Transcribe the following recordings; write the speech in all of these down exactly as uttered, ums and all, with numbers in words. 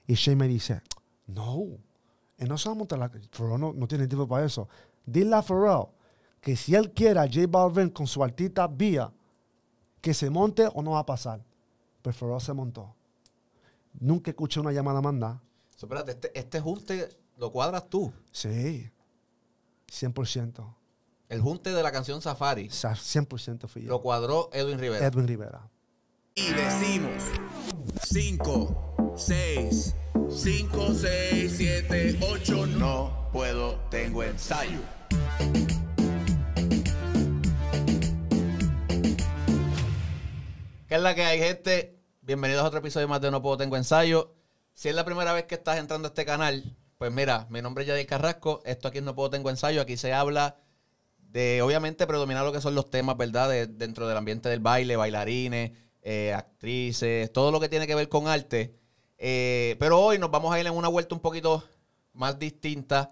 Y Shane me dice, no, él no se va a montar la... Pharrell no, no tiene tiempo para eso. Dile a Pharrell que si él quiere a J Balvin con su artista vía, que se monte o no va a pasar. Pero Pharrell se montó. Nunca escuché una llamada mandada. So, espérate, este, este junte lo cuadras tú. Sí, cien por ciento. El junte de la canción Safari. O sea, cien por ciento fui yo. Lo cuadró Edwin Rivera. Edwin Rivera. Y decimos cinco, seis, cinco, seis, siete, ocho. No puedo, tengo ensayo. ¿Qué es la que hay, gente? Bienvenidos a otro episodio más de No Puedo Tengo Ensayo. Si es la primera vez que estás entrando a este canal, pues mira, mi nombre es Yadier Carrasco. Esto aquí en No Puedo Tengo Ensayo. Aquí se habla de, obviamente, predominar lo que son los temas, ¿verdad? De, dentro del ambiente del baile, bailarines, eh, actrices, todo lo que tiene que ver con arte. Eh, pero hoy nos vamos a ir en una vuelta un poquito más distinta.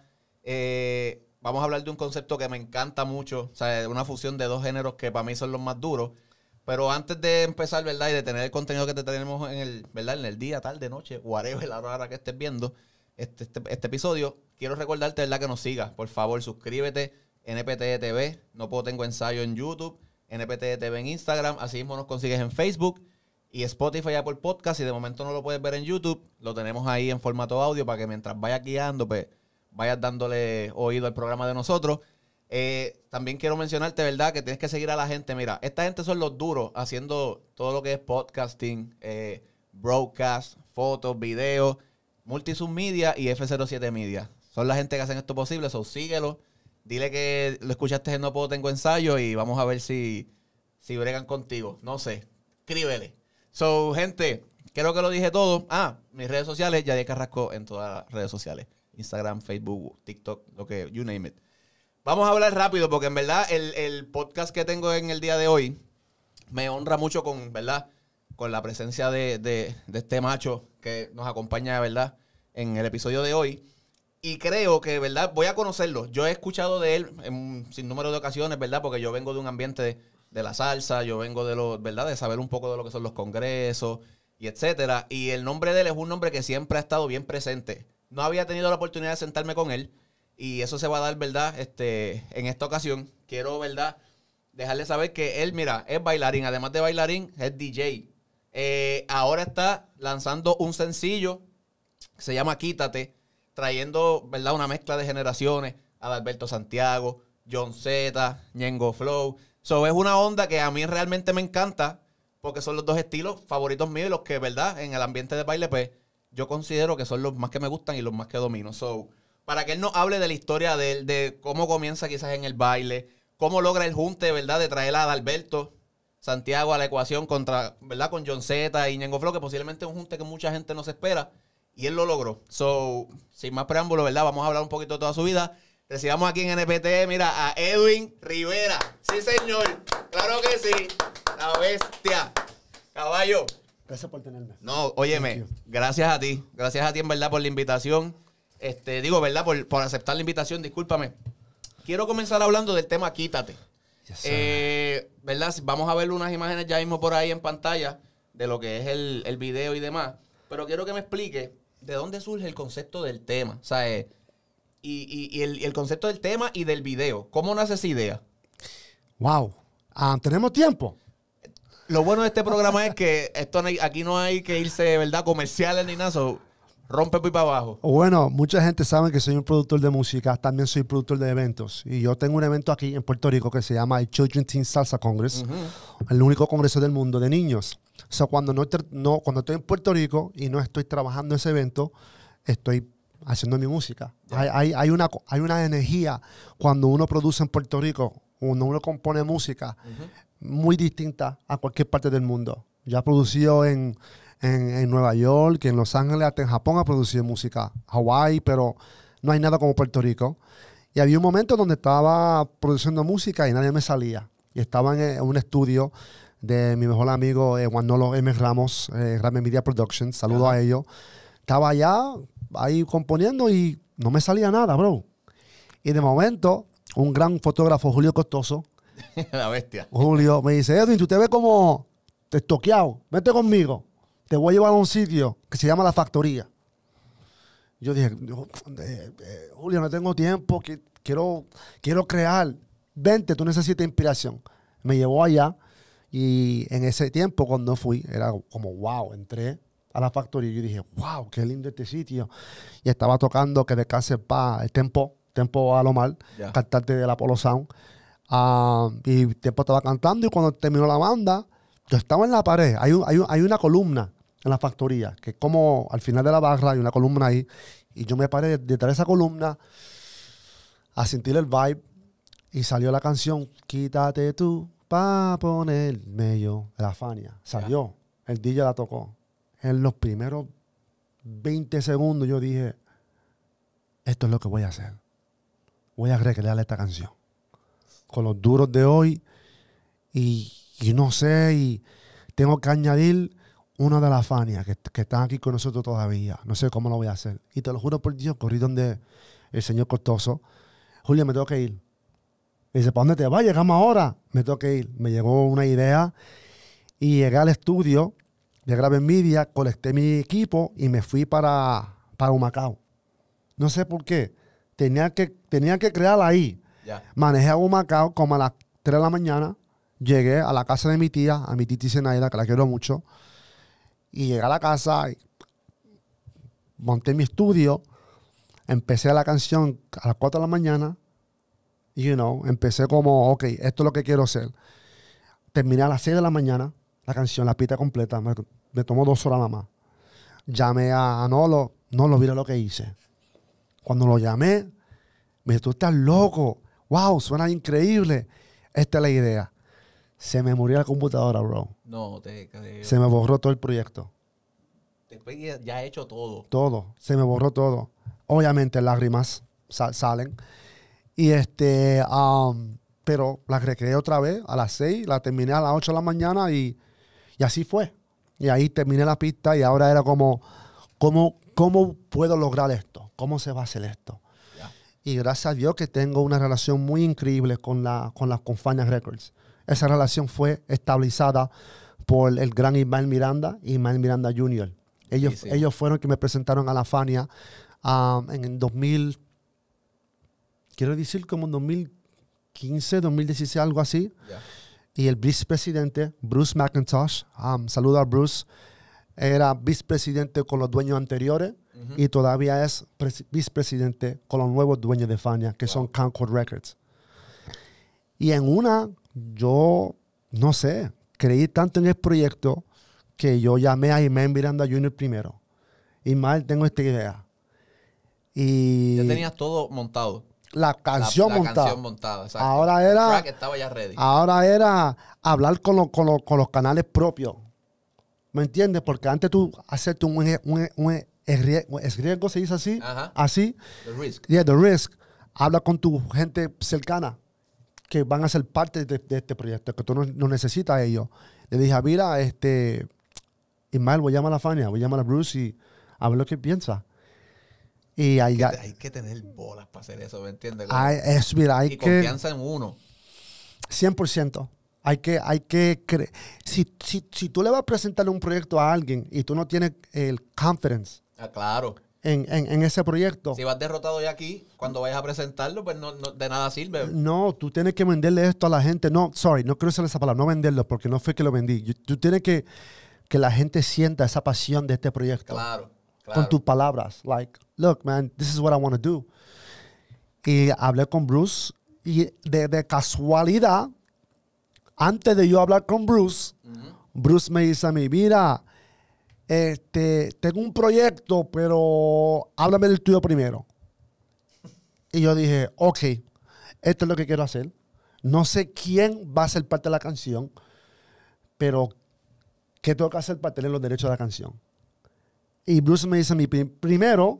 Eh, vamos a hablar de un concepto que me encanta mucho. O sea, una fusión de dos géneros que para mí son los más duros. Pero antes de empezar, ¿verdad? Y de tener el contenido que te tenemos en el, ¿verdad? En el día, tarde, noche, whatever, la hora que estés viendo este, este, este episodio, quiero recordarte, ¿verdad? Que nos sigas. Por favor, suscríbete. N P T T V. No Puedo Tengo Ensayo en YouTube. N P T T V en Instagram. Así mismo nos consigues en Facebook. Y Spotify, Apple Podcast. Si de momento no lo puedes ver en YouTube, lo tenemos ahí en formato audio para que mientras vayas guiando, pues vayas dándole oído al programa de nosotros. Eh, también quiero mencionarte, ¿verdad? Que tienes que seguir a la gente. Mira, esta gente son los duros haciendo todo lo que es podcasting, eh, broadcast, fotos, videos, Multisub Media y F cero siete Media. Son la gente que hacen esto posible, so síguelo. Dile que lo escuchaste en No Puedo Tengo Ensayo y vamos a ver si, si bregan contigo. No sé, escríbele. So, gente, creo que lo dije todo. Ah, mis redes sociales, Yadier Carrasco en todas las redes sociales. Instagram, Facebook, TikTok, lo que, you name it. Vamos a hablar rápido porque en verdad el, el podcast que tengo en el día de hoy me honra mucho con, ¿verdad? Con la presencia de, de, de este macho que nos acompaña, ¿verdad? En el episodio de hoy. Y creo que, ¿verdad? Voy a conocerlo. Yo he escuchado de él en un sinnúmero de ocasiones, ¿verdad? Porque yo vengo de un ambiente de, de la salsa, yo vengo de lo, ¿verdad? De saber un poco de lo que son los congresos y etcétera. Y el nombre de él es un nombre que siempre ha estado bien presente. No había tenido la oportunidad de sentarme con él. Y eso se va a dar, ¿verdad? Este, en esta ocasión, quiero, ¿verdad? Dejarle saber que él, mira, es bailarín. Además de bailarín, es D J. Eh, ahora está lanzando un sencillo que se llama Quítate, trayendo, ¿verdad? Una mezcla de generaciones. Adalberto Santiago, John Z, Ñengo Flow. So, es una onda que a mí realmente me encanta porque son los dos estilos favoritos míos y los que, ¿verdad? En el ambiente de baile, pues, yo considero que son los más que me gustan y los más que domino. So, para que él nos hable de la historia de él, de cómo comienza quizás en el baile, cómo logra el junte, ¿verdad? De traer a Adalberto Santiago a la ecuación contra, ¿verdad? Con John Z y Ñengo Flow, que posiblemente es un junte que mucha gente no se espera. Y él lo logró. So, sin más preámbulo, ¿verdad? Vamos a hablar un poquito de toda su vida. Recibamos aquí en N P T, mira, a Edwin Rivera. Sí, señor. Claro que sí. La bestia. Caballo. Gracias por tenerme. No, óyeme, gracias a ti. Gracias a ti, en verdad, por la invitación. Este, digo, ¿verdad? Por, por aceptar la invitación, discúlpame. Quiero comenzar hablando del tema Quítate. Yes, eh, ¿verdad? Vamos a ver unas imágenes ya mismo por ahí en pantalla de lo que es el, el video y demás. Pero quiero que me explique de dónde surge el concepto del tema. O sea, eh, y, y, y, el, y el concepto del tema y del video. ¿Cómo nace esa idea? Wow. Ah, ¿tenemos tiempo? Lo bueno de este programa es que esto no hay, aquí no hay que irse, ¿verdad? Comerciales ni nada. So, rompe por para abajo. Bueno, mucha gente sabe que soy un productor de música. También soy productor de eventos. Y yo tengo un evento aquí en Puerto Rico que se llama el Children's Teen Salsa Congress. Uh-huh. El único congreso del mundo de niños. O sea, cuando, no, no, cuando estoy en Puerto Rico y no estoy trabajando ese evento, estoy haciendo mi música. Yeah. Hay, hay, hay, una, hay una energía cuando uno produce en Puerto Rico, cuando uno compone música, uh-huh. muy distinta a cualquier parte del mundo. Ya he producido en... En, en Nueva York, en Los Ángeles, hasta en Japón ha producido música, Hawái, pero no hay nada como Puerto Rico. Y había un momento donde estaba produciendo música y nadie me salía. Y estaba en, en un estudio de mi mejor amigo eh, Juanolo M. Ramos, eh, Rame Media Productions, saludo Ajá. a ellos. Estaba allá, ahí componiendo y no me salía nada, bro. Y de momento, un gran fotógrafo, Julio Costoso, la bestia, Julio, me dice, Edwin, tú te ves como estoqueado, vete conmigo. Te voy a llevar a un sitio que se llama La Factoría. Yo dije, eh, eh, Julio, no tengo tiempo, que, quiero, quiero crear. Vente, tú necesitas inspiración. Me llevó allá y en ese tiempo cuando fui, era como, wow, entré a la factoría y yo dije, wow, qué lindo este sitio. Y estaba tocando que descanse para el Tempo, Tempo Alomar, Ya. cantante del Apollo Sound. Ah, y Tempo estaba cantando y cuando terminó la banda, yo estaba en la pared. Hay, un- hay, un- hay una columna en la factoría, que es como al final de la barra hay una columna ahí. Y yo me paré detrás de esa columna a sentir el vibe y salió la canción Quítate tú pa' ponerme yo, de la Fania. Salió, el D J la tocó. En los primeros veinte segundos yo dije, esto es lo que voy a hacer. Voy a recrear esta canción. Con los duros de hoy y, y no sé, y tengo que añadir una de las Fania que, que están aquí con nosotros todavía. No sé cómo lo voy a hacer. Y te lo juro por Dios, corrí donde el señor Costoso. Julio, me tengo que ir. Me dice, ¿para dónde te vas? Llegamos ahora. Me tengo que ir. Me llegó una idea y llegué al estudio, ya grabé en Media, colecté mi equipo y me fui para, para Humacao. No sé por qué. Tenía que, tenía que crear ahí. Ya. Manejé a Humacao como a las tres de la mañana. Llegué a la casa de mi tía, a mi titi Zenaida, que la quiero mucho. Y llegué a la casa, y monté mi estudio, empecé la canción a las cuatro de la mañana. You know, empecé como, ok, esto es lo que quiero hacer. Terminé a las seis de la mañana la canción, la pista completa. Me, me tomó dos horas nada más. Llamé a, a Nolo. Nolo, mira lo que hice. Cuando lo llamé, me dijo, tú estás loco. Wow, suena increíble. Esta es la idea. Se me murió la computadora, bro. No te creo. Se me borró todo el proyecto. Después ya ya he hecho todo. Todo. Se me borró todo. Obviamente lágrimas sa- salen. Y este, um, pero la recreé otra vez a las seis, la terminé a las ocho de la mañana y, y así fue. Y ahí terminé la pista y ahora era como, ¿cómo, cómo puedo lograr esto? ¿Cómo se va a hacer esto? Ya. Y gracias a Dios que tengo una relación muy increíble con la con las con Fania Records. Esa relación fue estabilizada por el gran Ismael Miranda y Ismael Miranda junior Ellos, Sí, sí. ellos fueron que me presentaron a la Fania um, en el dos mil, quiero decir como en dos mil quince, dos mil dieciséis, algo así. Ya. Y el vicepresidente, Bruce McIntosh, um, saludo a Bruce, era vicepresidente con los dueños anteriores Ujú. y todavía es pres- vicepresidente con los nuevos dueños de Fania, que son Concord Records. Y en una, yo, no sé, creí tanto en el proyecto que yo llamé a Ismael Miranda junior primero. Ismael, tengo esta idea. Y Ya tenías todo montado. la canción la, la montada. canción montada, exacto. Ahora El era- track estaba ya ready. Ahora era hablar con, los- con, los- con los canales propios. ¿Me entiendes? Porque antes tú hacerte un, un, un, esrie- un esriesgo, se dice así, Ajá. así, The Risk. yeah, the risk. Habla con tu gente cercana que van a ser parte de, de este proyecto, que tú no, no necesitas a ellos. Le dije, mira, este, Ismael, voy a llamar a la Fania, voy a llamar a Bruce y a ver lo que piensa. Y ahí Que ya, te- hay que tener bolas para hacer eso, ¿me entiendes? Como- hay, es, mira, hay y que... confianza en uno. cien por ciento. Hay que, hay que creer. Si, si, si tú le vas a presentar un proyecto a alguien y tú no tienes el confidence Ah, claro. en, en, en ese proyecto, Si vas derrotado ya aquí, cuando vayas a presentarlo, pues no, no- de nada sirve. no, tú tienes que venderle esto a la gente. No, sorry, no quiero usar esa palabra, no venderlo porque no fue que lo vendí. Yo- Tú tienes que que la gente sienta esa pasión de este proyecto Claro, claro. con tus palabras. Like, look, man, this is what I want to do. Y hablé con Bruce y de, de casualidad, antes de yo hablar con Bruce, Ujú. Bruce me dice a mí, mira, este, tengo un proyecto, pero háblame del tuyo primero. Y yo dije, ok, esto es lo que quiero hacer. No sé quién va a ser parte de la canción, pero ¿qué tengo que hacer para tener los derechos de la canción? Y Bruce me dice a mí, "Prim- primero,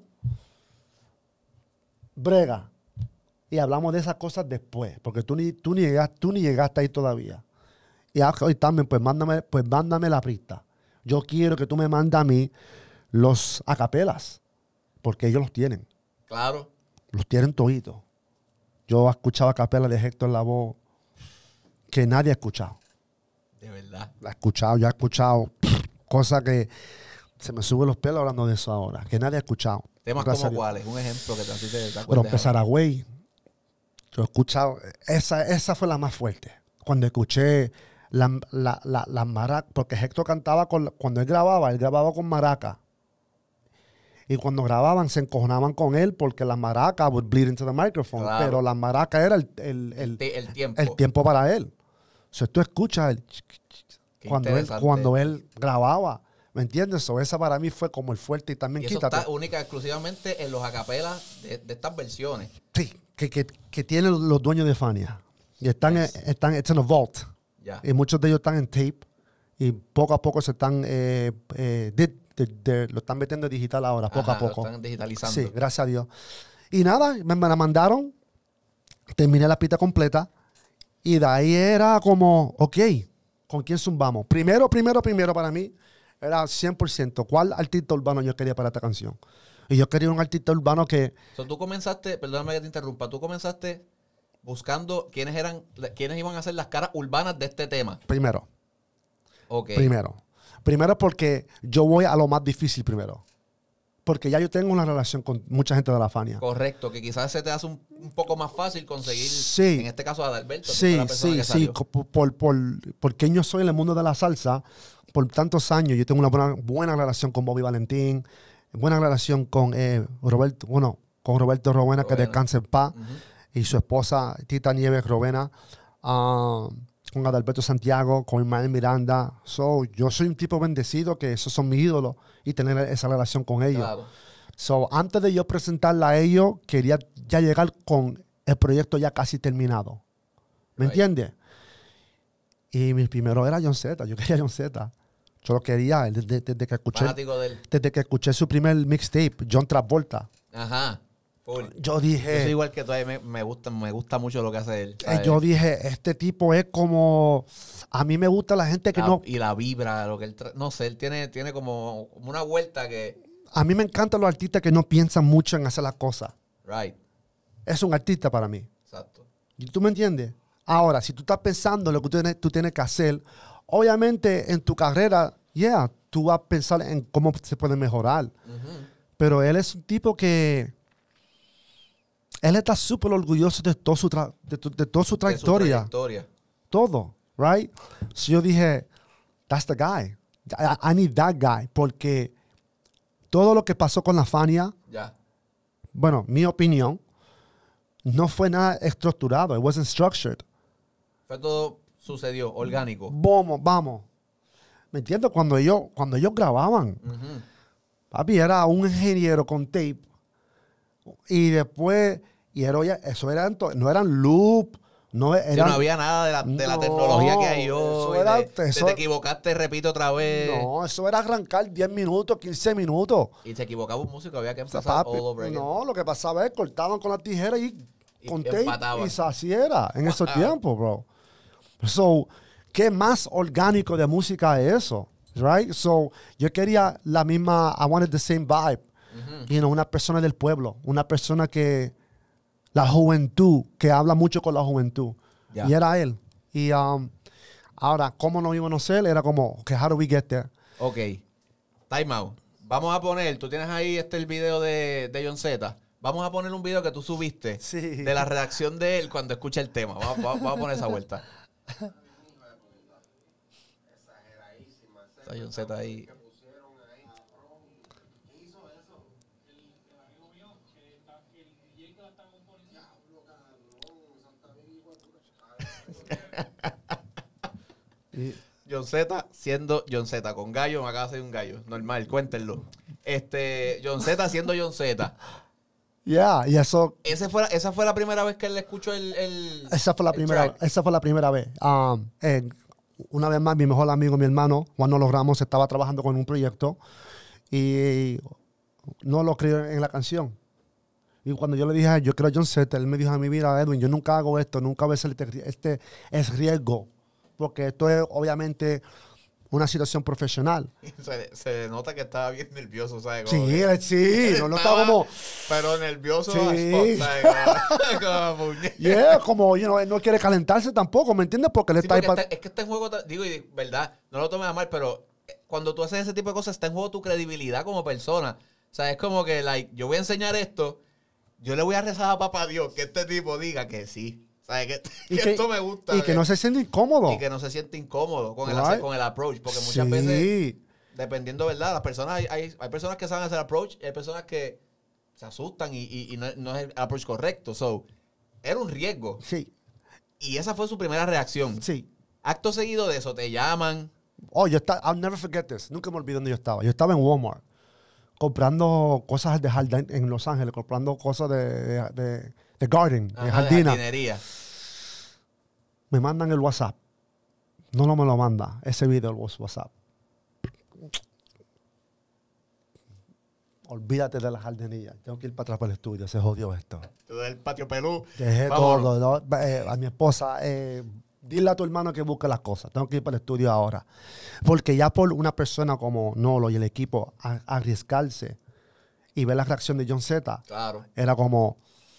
brega. Y hablamos de esas cosas después, porque tú ni, tú ni, llegaste, tú ni llegaste ahí todavía. Y hoy también, pues mándame, pues mándame la pista. Yo quiero que tú me mandes a mí los acapelas, porque ellos los tienen. Claro. Los tienen toditos. Yo he escuchado acapelas de Héctor Lavoe que nadie ha escuchado. De verdad. La he escuchado, yo he escuchado pff, cosas que Se me suben los pelos hablando de eso ahora, que nadie ha escuchado. Temas Gracias a como Dios. cuáles, un ejemplo que te, así te, te Pero acuerdes. empezar a güey. Yo he escuchado, esa, esa fue la más fuerte. Cuando escuché la, la, la, la maraca, porque Héctor cantaba, con, cuando él grababa, él grababa con maraca. Y cuando grababan se encojonaban con él porque la maraca would bleed into the microphone. Claro. Pero la maraca era el, el, el, Te- el tiempo. el tiempo para él. O sea, tú escuchas el Qué cuando él, interesante. cuando él grababa. ¿Me entiendes? So, esa para mí fue como el fuerte y también Y eso quítate. está única exclusivamente en los acapelas de, de estas versiones. Sí, que, que, que tienen los dueños de Fania. Y están, Nice. en- están it's in a vault. Ya. Y muchos de ellos están en tape. Y poco a poco se están, eh, eh, de- de- de- lo están metiendo digital ahora, poco Ajá, a poco. Lo están digitalizando. Sí, gracias a Dios. Y nada, me, me la mandaron. Terminé la pista completa. Y de ahí era como, ok, ¿con quién zumbamos? Primero, primero, primero para mí era cien por ciento. ¿Cuál artista urbano yo quería para esta canción? Y yo quería un artista urbano que, So, tú comenzaste, perdóname que te interrumpa, tú comenzaste buscando quiénes eran, quiénes iban a ser las caras urbanas de este tema. primero, Ok. primero. Primero porque yo voy a lo más difícil primero. Porque ya yo tengo una relación con mucha gente de la Fania. Correcto, que quizás se te hace un, un poco más fácil conseguir, Sí. en este caso, a Adalberto. que fue Sí, la persona sí, que sí. salió. co- Por, por, por- porque yo soy en el mundo de la salsa por tantos años. Yo tengo una buena, buena relación con Bobby Valentín, buena relación con eh, Roberto, bueno, con Roberto Rovena, que Rovena. descansa en paz, Ujú. y su esposa Tita Nieves Rovena, ah, con Adalberto Santiago, con Ismael Miranda. So, yo soy un tipo bendecido que esos son mis ídolos y tener esa relación con ellos. Claro. So, antes de yo presentarla a ellos, quería ya llegar con el proyecto ya casi terminado. ¿Me Right. entiendes? Y mi primero era John Z. Yo quería John Z. Yo lo quería desde, desde que escuché Fanático del... desde que escuché su primer mixtape, John Travolta. Ajá. Full. Yo Yo soy dije, igual que tú, a mí me, me gusta, me gusta mucho lo que hace él. eh, ¿sabes? yo dije, este tipo es como, a mí me gusta la gente que La- no, Y la vibra, lo que él tra- no sé, él tiene, tiene como, como una vuelta que... a mí me encantan los artistas que no piensan mucho en hacer las cosas. Right, Es un artista para mí. exacto. ¿Y ¿Tú me entiendes? Ahora, si tú estás pensando en lo que tú tienes, tú tienes que hacer, obviamente en tu carrera, yeah, tú vas a pensar en cómo se puede mejorar. Ujú. Pero él es un tipo que... Él está súper orgulloso de, todo su tra- de, tu- de toda su De su trayectoria. trayectoria. Todo, right? So yo dije, that's the guy. I, I need that guy. Porque todo lo que pasó con la Fania, Ya. bueno, mi opinión, no fue nada estructurado. It wasn't structured. Fue todo, sucedió, orgánico. Vamos, vamos. ¿Me entiendes? Cuando ellos, cuando ellos grababan, Ujú. papi, era un ingeniero con tape. Y después, y era, ya- eso eran, to- no eran loop, no Sí, eran... no había nada de la, de la No, tecnología que hay eso hoy. era- de- de eso- te equivocaste, repito otra vez. No, eso era arrancar diez minutos, quince minutos. Y se equivocaba un músico, había que O sea, empezar papi, all over again. no, lo que pasaba es cortaban con la tijera y, Y con tape empataban. y se así era en esos Wow. tiempos, bro. So, ¿qué más orgánico de música es eso? Right? So, yo quería la misma, I wanted the same vibe. Ujú. You know, una persona del pueblo, una persona que, la juventud, que habla mucho con la juventud. Ya. Y era él. Y um, ahora, ¿cómo nos íbamos a conocer? Era como, okay, how do we get there? Ok. Time out. Vamos a poner, tú tienes ahí este el video de, de John Z. Vamos a poner un video que tú subiste Sí. de la redacción de él cuando escucha el tema. Vamos, vamos- vamos a poner esa vuelta. Está John Z ahí. Y- John Z siendo John Z. Con gallo, me acaba de hacer un gallo. Normal, cuéntenlo. Este, John Z siendo John Z. yeah, y eso, Ese fue, la- esa fue la primera vez que él escuchó el, el esa fue la el primera, track. esa fue la primera vez. Um, eh, una vez más, mi mejor amigo, mi hermano, Juan Nolo Ramos, estaba trabajando con un proyecto y no lo creyó en la canción. Y cuando yo le dije, yo quiero a John Z, él me dijo a mi vida, Edwin, yo nunca hago esto, nunca voy a hacer este, este es riesgo. Porque esto es obviamente una situación profesional. Se, se nota que estaba bien nervioso, ¿sabes? Sí, Como que- él- sí, no lo estaba como, Pero nervioso Sí. as fuck, ¿sabes? Como, como puñe- yeah, como, you know, él no quiere calentarse tampoco, ¿me entiendes? Porque él Sí, está ahí porque para... este- es que este juego, ta- digo, y de verdad, no lo tomes a mal, pero eh, cuando tú haces ese tipo de cosas, está en juego tu credibilidad como persona. O sea, es como que, like, yo voy a enseñar esto, yo le voy a rezar a papá Dios que este tipo diga que sí. ¿Sabes? Que, que, que esto me gusta. Y que, que no se siente incómodo. Y que no se siente incómodo con, right. el, con el approach. Porque muchas sí. veces, dependiendo, ¿verdad? Las personas, hay, hay, hay personas que saben hacer approach y hay personas que se asustan y, y, y no, no es el approach correcto. So, era un riesgo. Sí. Y esa fue su primera reacción. Sí. Acto seguido de eso, te llaman. Oh, yo estaba, I'll never forget this. Nunca me olvido dónde yo estaba. Yo estaba en Walmart comprando cosas de jardín en Los Ángeles, comprando cosas de, de, de, de garden, Ajá, de jardina. de jardinería. Me mandan el WhatsApp. No, no me lo manda. Ese video el WhatsApp. Olvídate de la jardinería. Tengo que ir para atrás para el estudio. Se jodió esto. Todo el patio pelú. Dejé Vámonos. todo. ¿no? Eh, a mi esposa, eh, dile a tu hermano que busque las cosas. Tengo que ir para el estudio ahora. Porque ya por una persona como Nolo y el equipo a, a arriesgarse y ver la reacción de John Z, Claro. era como,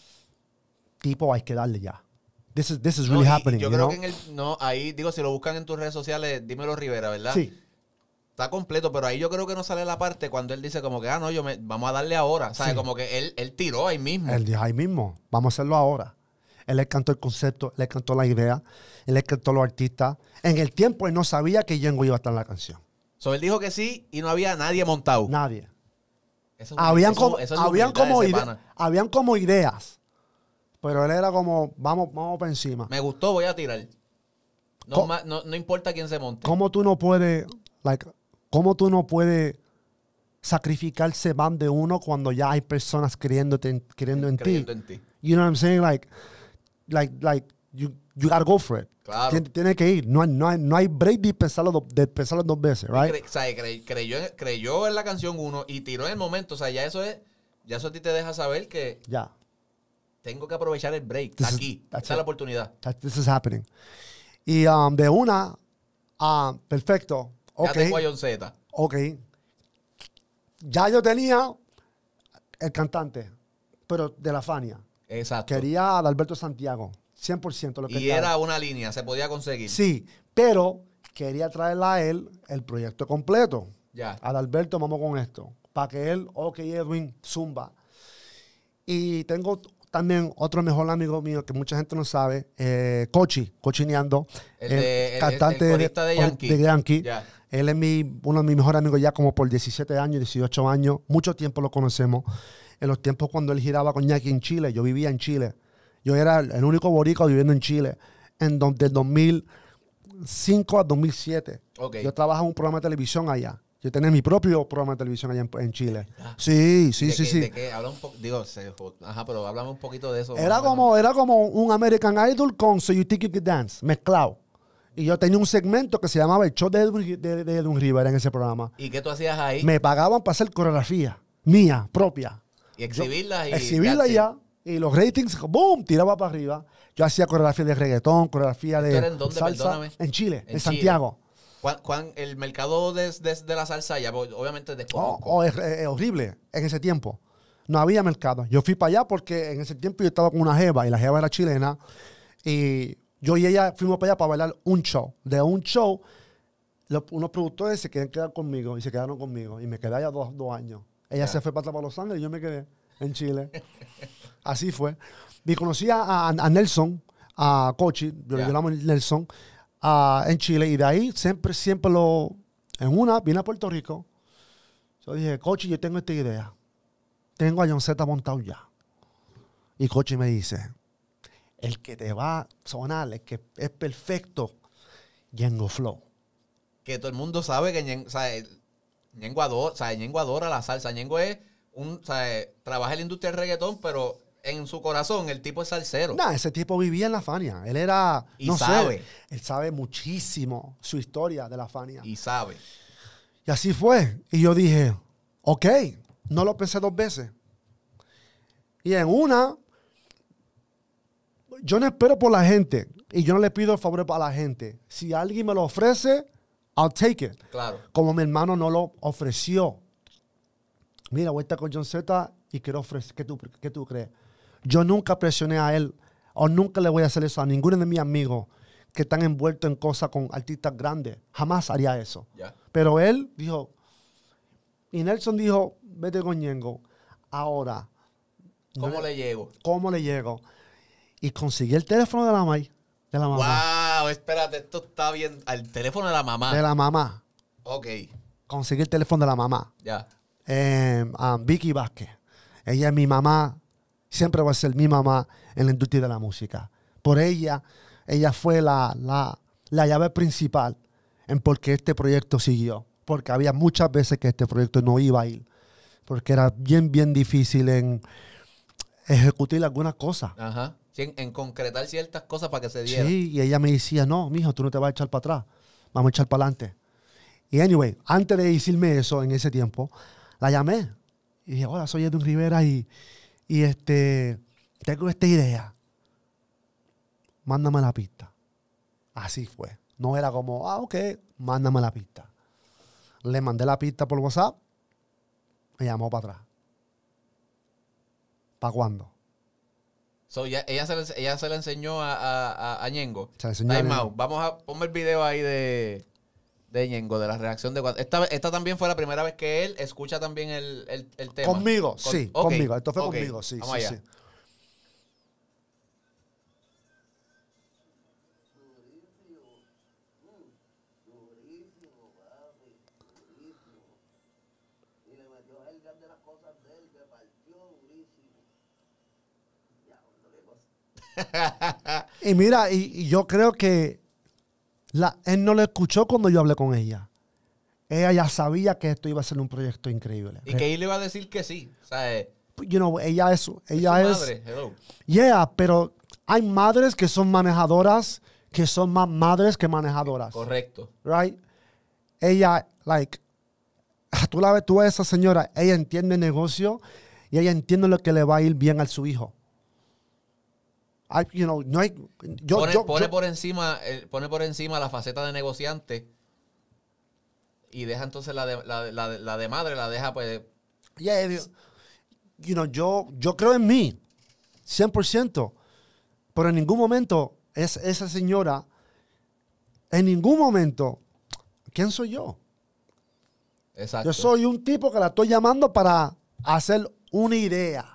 tipo, hay que darle ya. This is, this is No, really y- y happening, yo you creo know? que en el. No, ahí, digo, si lo buscan en tus redes sociales, dímelo Rivera, ¿verdad? Sí. Está completo, pero ahí yo creo que no sale la parte cuando él dice como que, ah, no, yo me, vamos a darle ahora. ¿Sabes? Sí. Como que él, él tiró ahí mismo. Él dijo ahí mismo, vamos a hacerlo ahora. Él le cantó el concepto, le cantó la idea, él le cantó los artistas. En el tiempo él no sabía que Yengo iba a estar en la canción. So, él dijo que sí y no había nadie montado. Nadie. Eso es- Habían eso- como, eso es la habían, humildad de como ese ide- pana. habían como ideas, pero él era como, vamos, vamos para encima. Me gustó, voy a tirar. No, Co- ma- no, no importa quién se monte. ¿Cómo tú no puedes, like, cómo tú no puedes sacrificarse van de uno cuando ya hay personas creyéndote en- creyendo en Creyendo ti? en ti. You know what I'm saying? Like, like, like, you, you gotta go for it. Claro. Tien- Tiene que ir. No hay, no hay, no hay break de pensarlo, do- de pensarlo dos veces, Y right? cre- o sea, cre- creyó, en- creyó en la canción uno y tiró en el momento. O sea, ya eso es, ya eso a ti te deja saber que Ya. tengo que aprovechar el break. This Está is- aquí. that's Esta es it. la oportunidad. That- This is happening. Y um, de una, ah, perfecto. Ya Ok. tengo a John Z. Ok. Ya yo tenía el cantante, pero de la Fania. Exacto. Quería a Alberto Santiago. cien por ciento lo que Y estaba. era una línea, se podía conseguir. Sí, pero quería traerle a él el proyecto completo. Ya. A Alberto, vamos con esto. Para que él, ok, Edwin, zumba. Y tengo también otro mejor amigo mío que mucha gente no sabe, eh, Cochi, Cochineando. El de- el- cantante el corista de Yankee. de Yankee. Ya. Él es mi, uno de mis mejores amigos ya como por diecisiete años, dieciocho años. Mucho tiempo lo conocemos. En los tiempos cuando él giraba con Yankee en Chile, yo vivía en Chile. Yo era el el único boricua viviendo en Chile. En do- del dos mil cinco a dos mil siete. Ok. Yo trabajaba en un programa de televisión allá. Yo tenía mi propio programa de televisión allá en, en Chile. ¿Verdad? Sí, sí, ¿De sí, qué- sí. de qué? Habla un poco, digo, se jod- ajá, pero háblame un poquito de eso. Era más o como, era como un American Idol con So You Think You Can Dance, mezclado. Y yo tenía un segmento que se llamaba El Show de Edwin, de, de Edwin Rivera en ese programa. menos. ¿Y qué tú hacías ahí? Me pagaban para hacer coreografía mía, propia. y exhibirlas. y Exhibirla that's it. ya. Y los ratings, boom, tiraba para arriba. Yo hacía coreografía de reggaetón, coreografía ¿Esto de era en dónde, salsa. perdóname? En Chile, En en, Chile. Santiago. ¿Cuán- cuán- el mercado de, de- de la salsa ya, pues, obviamente Oh, desconozco. oh, es, es horrible en ese tiempo. No había mercado. Yo fui para allá porque en ese tiempo yo estaba con una jeva y la jeva era chilena. Y yo y ella fuimos para allá para bailar un show. De un show, los, unos productores se querían quedar conmigo y se quedaron conmigo. Y me quedé allá dos, dos años. Ella Ya. se fue para, para Los Ángeles y yo me quedé en Chile. Así fue. Y conocí a, a- a Nelson, a Cochi, yo Ya. le llamo Nelson, ah, en Chile. Y de ahí siempre, siempre lo... En una, vine a Puerto Rico. Yo dije, Cochi, yo tengo esta idea. Tengo a John Z montado ya. Y Cochi me dice, el que te va a sonar, el que es perfecto, Yengo Flow. Que todo el mundo sabe que Ñen- o sea, el- Ñengo adora, o sea, Ñengo adora la salsa. Ñengo es un, o sea, eh, trabaja en la industria del reggaetón, pero en su corazón el tipo es salsero. Nah, ese tipo vivía en la Fania. Él era, Y no sabe. sé, él sabe muchísimo su historia de la Fania. Y, Y sabe. así fue. Y yo dije, ok, no lo pensé dos veces. Y en una, yo no espero por la gente y yo no le pido favores a la gente. Si alguien me lo ofrece, I'll take it. Claro. Como mi hermano no lo ofreció. Mira, voy a estar con John Z y quiero ofrecer. ¿Qué tú, qué tú crees? Yo nunca presioné a él o nunca le voy a hacer eso a ninguno de mis amigos que están envueltos en cosas con artistas grandes. Jamás haría eso. Ya. Pero él dijo, y Nelson dijo, vete con Ñengo. Ahora. ¿Cómo no, le llego? ¿Cómo le llego? Y conseguí el teléfono de la, ma- de la mamá. Wow, espérate, esto está bien. Al teléfono de la mamá. De la mamá. Ok, Conseguí el teléfono de la mamá. ya. Eh, a Vicky Vázquez. Ella es mi mamá. Siempre va a ser mi mamá en la industria de la música. Por ella, ella fue la, la, la llave principal en por qué este proyecto siguió. Porque había muchas veces que este proyecto no iba a ir. Porque era bien, bien difícil en ejecutar algunas cosas. Ajá. Sí, en, en concretar ciertas cosas para que se diera. Sí, y ella me decía, no, mijo, tú no te vas a echar para atrás. Vamos a echar para adelante. Y anyway, antes de decirme eso en ese tiempo, la llamé. Y dije, hola, soy Edwin Rivera y, y este, tengo esta idea. Mándame la pista. Así fue. No era como, ah, ok, mándame la pista. Le mandé la pista por WhatsApp. Me llamó para atrás. ¿Para cuándo? So, ya, ella, se le, ella se le enseñó a, a, a, a Ñengo. Se le enseñó a Time Ñengo. out. Vamos a ponme el video ahí de, de Ñengo, de la reacción de cuando. Esta, esta también fue la primera vez que él escucha también el, el, el tema. Conmigo, Con- sí, ok, conmigo. Esto fue ok. conmigo, sí, Vamos sí, allá. sí. Y mira, y, y yo creo que la, él no lo escuchó cuando yo hablé con ella. Ella ya sabía que esto iba a ser un proyecto increíble. Y que él le iba a decir que sí. O sea, es, You know, ella es, ella es es, su madre. Hello. yeah, pero hay madres que son manejadoras que son más madres que manejadoras. Correcto. Right? Ella, like, tú la ves, tú ves a esa señora, ella entiende el negocio y ella entiende lo que le va a ir bien a su hijo. I, you know, no hay, yo, pone yo, pone yo- por encima, eh, pone por encima la faceta de negociante y deja entonces la de, la, de- la de- la de madre, la deja pues. yeah, you know, yo, yo creo en mí, cien por ciento, pero en ningún momento es, esa señora, en ningún momento, ¿quién soy yo? Exacto. Yo soy un tipo que la estoy llamando para hacer una idea.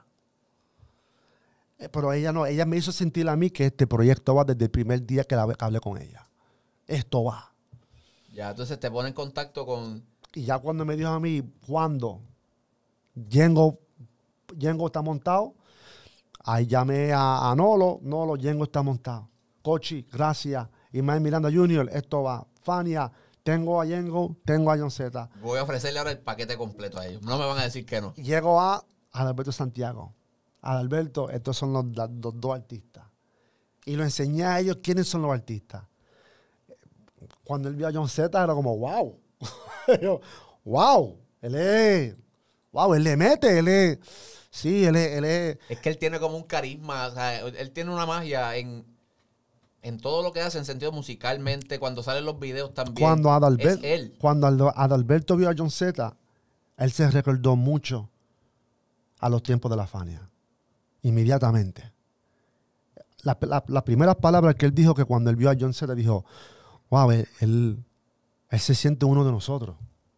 Eh, Pero ella no, ella me hizo sentir a mí que este proyecto va desde el primer día que, la, que hablé con ella. Esto va. Ya, entonces te pone en contacto con. Y ya cuando me dijo a mí, ¿cuándo? Yengo, Yengo está montado. Ahí llamé a, a Nolo. Nolo, Yengo está montado. Cochi, gracias. Ismael Miranda junior, esto va. Fania, tengo a Yengo, tengo a John Z. Voy a ofrecerle ahora el paquete completo a ellos. No me van a decir que no. Llego a Adalberto Santiago. Adalberto, estos son los, la- los dos artistas. Y lo enseñé a ellos quiénes son los artistas. Cuando él vio a John Z, era como, wow. Yo, wow. Él es, wow, él le mete, él es, sí, él es, él es, Es que él tiene como un carisma, o sea, él tiene una magia en, en todo lo que hace, en sentido musicalmente, cuando salen los videos también. cuando es Adalberto, él. cuando Aldo- Adalberto vio a John Z, él se recordó mucho a los tiempos de la Fania. Inmediatamente. La- la- Las primeras palabras que él dijo que cuando él vio a John Z, dijo, wow, él, él, él se siente uno de nosotros.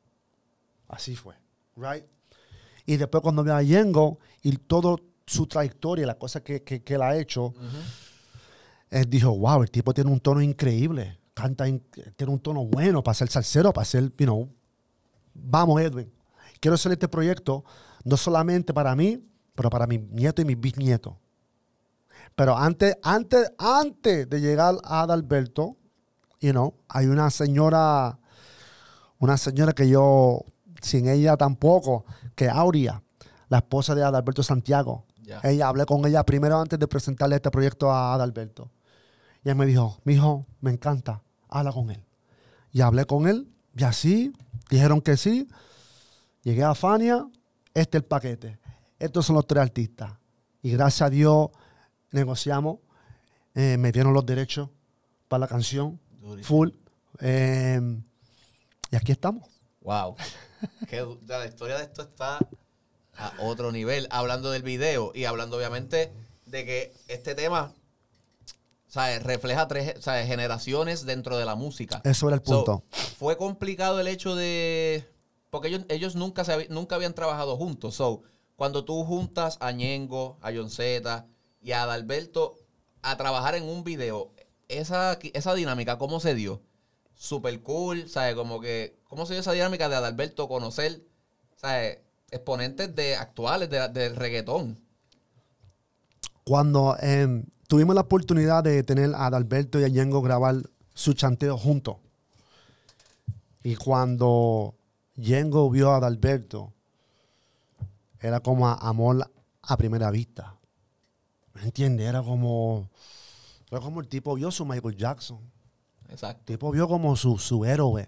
Así fue. Right? Y después cuando vio a Yengo y toda su trayectoria, las cosas que, que, que él ha hecho, Ujú. él dijo, wow, el tipo tiene un tono increíble. Canta, in- tiene un tono bueno para ser salsero, para ser, you know, vamos Edwin. Quiero hacer este proyecto no solamente para mí, pero para mi nieto y mis bisnietos. Pero antes, antes, antes de llegar a Adalberto, you know, hay una señora, una señora que yo, sin ella tampoco, que Aurea, la esposa de Adalberto Santiago. Ya. Ella, hablé con ella primero antes de presentarle este proyecto a Adalberto. Y él me dijo, mijo, me encanta, habla con él. Y hablé con él, y así, dijeron que sí. Llegué a Fania, este es el paquete. Estos son los tres artistas. Y gracias a Dios negociamos, eh, me dieron los derechos para la canción, Durísimo. full. Eh, y aquí estamos. Wow. Qué du- la historia de esto está a otro nivel. Hablando del video y hablando obviamente de que este tema ¿sabes? Refleja tres, ¿sabes? Generaciones dentro de la música. Eso era el punto. So, fue complicado el hecho de... Porque ellos, ellos nunca, se, nunca habían trabajado juntos. So, cuando tú juntas a Ñengo, a John Z y a Adalberto a trabajar en un video, esa, esa dinámica, ¿cómo se dio? Súper cool, ¿sabes? Como que, ¿cómo se dio esa dinámica de Adalberto conocer, ¿sabes? Exponentes de, actuales de, del reggaetón? Cuando eh, tuvimos la oportunidad de tener a Adalberto y a Ñengo grabar su chanteo juntos. Y cuando Ñengo vio a Adalberto, era como a, amor a primera vista. ¿Me entiendes? Era como, era como el tipo vio su Michael Jackson. Exacto. El tipo vio como su, su héroe.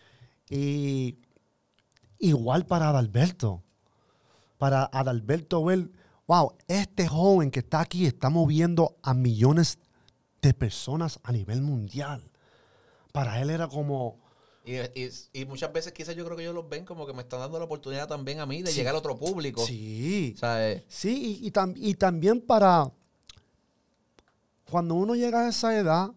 Y igual para Adalberto. Para Adalberto ver, wow, este joven que está aquí está moviendo a millones de personas a nivel mundial. Para él era como... Y, y, y muchas veces quizás yo creo que ellos los ven como que me están dando la oportunidad también a mí de Sí. llegar a otro público. Sí. ¿Sabes? Sí, y, y, tam- y también para... Cuando uno llega a esa edad,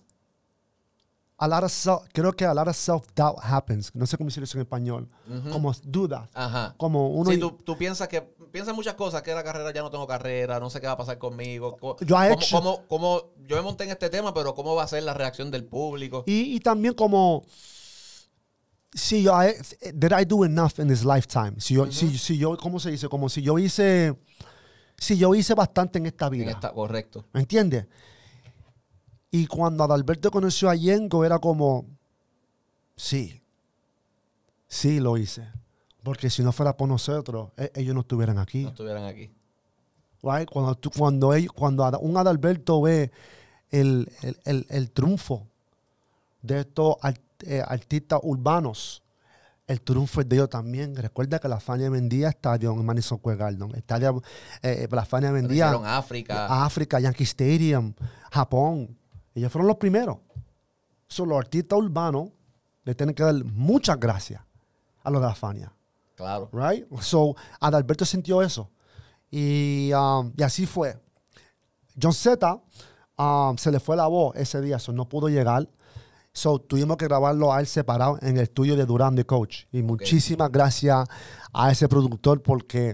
a lot of self, creo que a lot of self-doubt happens. No sé cómo decirlo eso en español. Ujú. Como dudas. Ajá. Como uno... Sí, tú, tú piensas que piensas muchas cosas, que la carrera ya no tengo carrera, no sé qué va a pasar conmigo. Co- Yo he cómo- hecho- cómo- cómo- yo me monté en este tema, pero ¿cómo va a ser la reacción del público? Y, y también como... Si yo, I- did I do enough in this lifetime? Si yo, si, si yo, ¿cómo se dice? Como si yo hice... Si yo hice bastante en esta vida. En esta- correcto. ¿Me entiendes? Y cuando Adalberto conoció a Ñengo, era como... Sí. Sí, lo hice. Porque si no fuera por nosotros, e- ellos no estuvieran aquí. No estuvieran aquí. Right? Cuando, tú, cuando, ellos, cuando Ada- un Adalberto ve el, el, el, el triunfo de estos art- eh, artistas urbanos, el triunfo es de ellos también. Recuerda que la Fania vendía estadio en Madison Square Garden. Estadio, eh, la Fania vendía Hicieron África. a África, Yankee Stadium, Japón. Ellos fueron los primeros. So, los artistas urbanos le tienen que dar muchas gracias a los de la Fania. Claro. Right? So, Adalberto sintió eso. Y, um, y así fue. John Z um, se le fue la voz ese día, so no pudo llegar. So, tuvimos que grabarlo a él separado en el estudio de Durán The Coach. Y muchísimas gracias a ese productor porque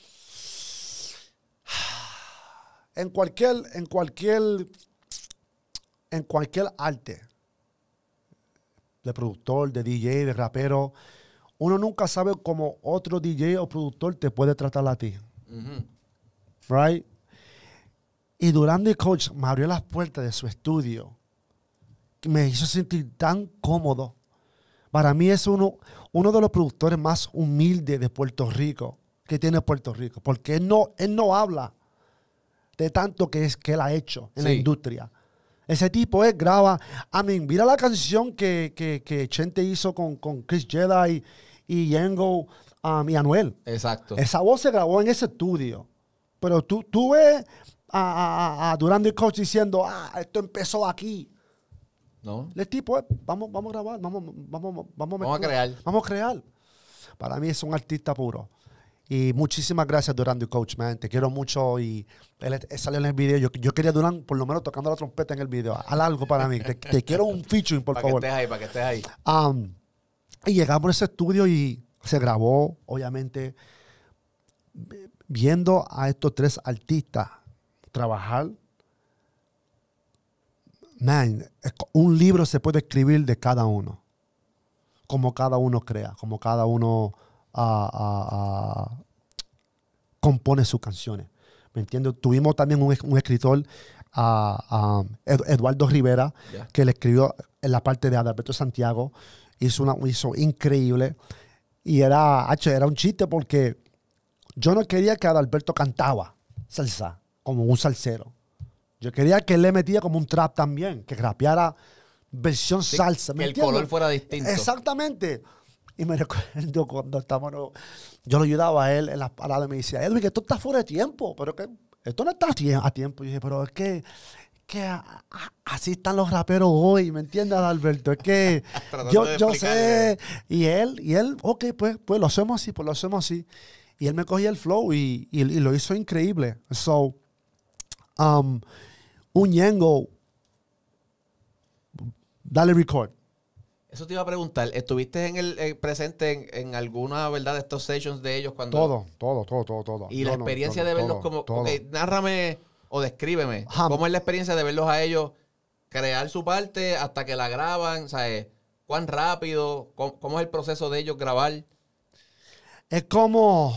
en cualquier, en cualquier, en cualquier arte, de productor, de D J, de rapero, uno nunca sabe cómo otro D J o productor te puede tratar a ti. Ujú. Right? Y Durán The Coach me abrió las puertas de su estudio. Me hizo sentir tan cómodo. Para mí es uno, uno de los productores más humildes de Puerto Rico que tiene Puerto Rico. Porque él no, él no habla de tanto que, es, que él ha hecho en la Sí. industria. Ese tipo es, graba. I mean, mira la canción que, que, que Chente hizo con, con Chris Jedi y, y Ñengo um, y Anuel. Exacto. Esa voz se grabó en ese estudio. Pero tú, tú ves a, a, a Durán The Coach diciendo, ah, esto empezó aquí. ¿No? El tipo es, vamos, vamos a grabar, vamos, vamos, vamos, Vamos a mezclar, crear. Vamos a crear. Para mí es un artista puro. Y muchísimas gracias, Durán The Coach, man. Te quiero mucho. Y él, él salió en el video. Yo, yo quería a Durán por lo menos tocando la trompeta en el video. Haz algo para mí. Te, te quiero un featuring, por Para que favor. estés ahí, para que estés ahí. Um, y llegamos a ese estudio y se grabó, obviamente, viendo a estos tres artistas trabajar. Man, un libro se puede escribir de cada uno. Como cada uno crea, como cada uno ah, ah, ah, compone sus canciones. ¿Me entiendes? Tuvimos también un, un escritor, ah, ah, Ed- Eduardo Rivera, Ya. que le escribió en la parte de Adalberto Santiago. Hizo, una, hizo increíble. Y era, H, era un chiste porque yo no quería que Adalberto cantaba salsa como un salsero. Yo quería que él le metía como un trap también, que rapeara versión Sí, salsa. que ¿me el entiendes? color fuera distinto. Exactamente. Y me recuerdo cuando estábamos, yo lo ayudaba a él en las paradas y me decía, Edwin, que esto está fuera de tiempo, pero que esto no está a tie- a tiempo. Y yo dije, pero es que, que a- a- así están los raperos hoy, ¿me entiendes, Alberto? Es que Tratando yo, de yo explicarle. sé. Y él, y él, ok, pues, pues lo hacemos así, pues lo hacemos así. Y él me cogía el flow y, y, y lo hizo increíble. So, um, un Ñengo dale record. Eso te iba a preguntar. ¿Estuviste en el eh, presente en, en alguna, verdad, de estos sessions de ellos cuando... Todo, todo, todo, todo, todo. Y No, la no, experiencia todo, de verlos todo, como... todo. Ok, nárrame o descríbeme. Ajá. ¿Cómo es la experiencia de verlos a ellos crear su parte hasta que la graban? ¿Sabes? ¿Cuán rápido? ¿Cómo, cómo es el proceso de ellos grabar? Es como...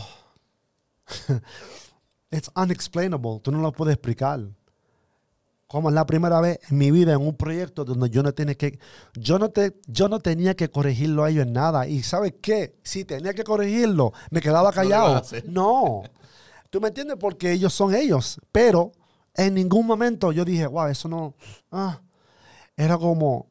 It's unexplainable. Tú no lo puedes explicar. Como es la primera vez en mi vida en un proyecto donde yo no tenía que... Yo no, te, yo no tenía que corregirlo a ellos en nada. Y ¿sabes qué? Si tenía que corregirlo, me quedaba callado. No. ¿Tú me entiendes? Porque ellos son ellos. Pero en ningún momento yo dije, wow, eso no... Ah. Era como...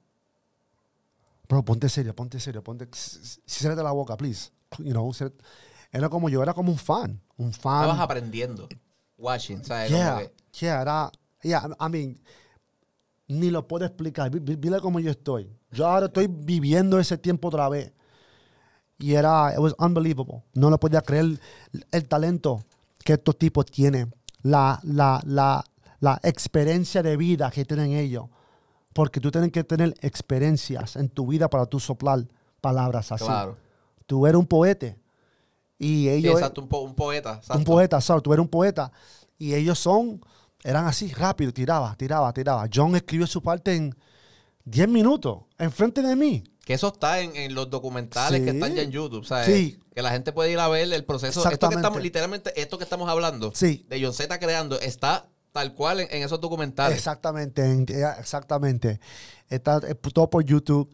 Bro, ponte serio, ponte serio, ponte... Cierrate la boca, please. You know, era como yo, era como un fan. Un fan. Estabas aprendiendo. Watching, ¿sabes? Yeah, Como que- yeah, era... Yeah, I mean, ni lo puedo explicar. Vi- vi- Mira cómo yo estoy. Yo ahora estoy viviendo ese tiempo otra vez. Y era... It was unbelievable. No lo podía creer el, el talento que estos tipos tienen. La, la, la, la experiencia de vida que tienen ellos. Porque tú tienes que tener experiencias en tu vida para tú soplar palabras así. Claro. Tú eres un poeta. Y Sí, ellos... exacto, un, po- un poeta. Exacto. Un poeta, ¿sabes? Tú eres un poeta. Y ellos son... Eran así, rápido, tiraba, tiraba, tiraba. John escribió su parte en diez minutos, enfrente de mí. Que eso está en, en los documentales Sí. que están ya en YouTube, ¿sabes? Sí. Que la gente puede ir a ver el proceso. Esto que Exactamente. estamos, literalmente, esto que estamos hablando Sí. de John Z creando, está tal cual en, en esos documentales. Exactamente, en- eh, exactamente. Está eh, todo por YouTube.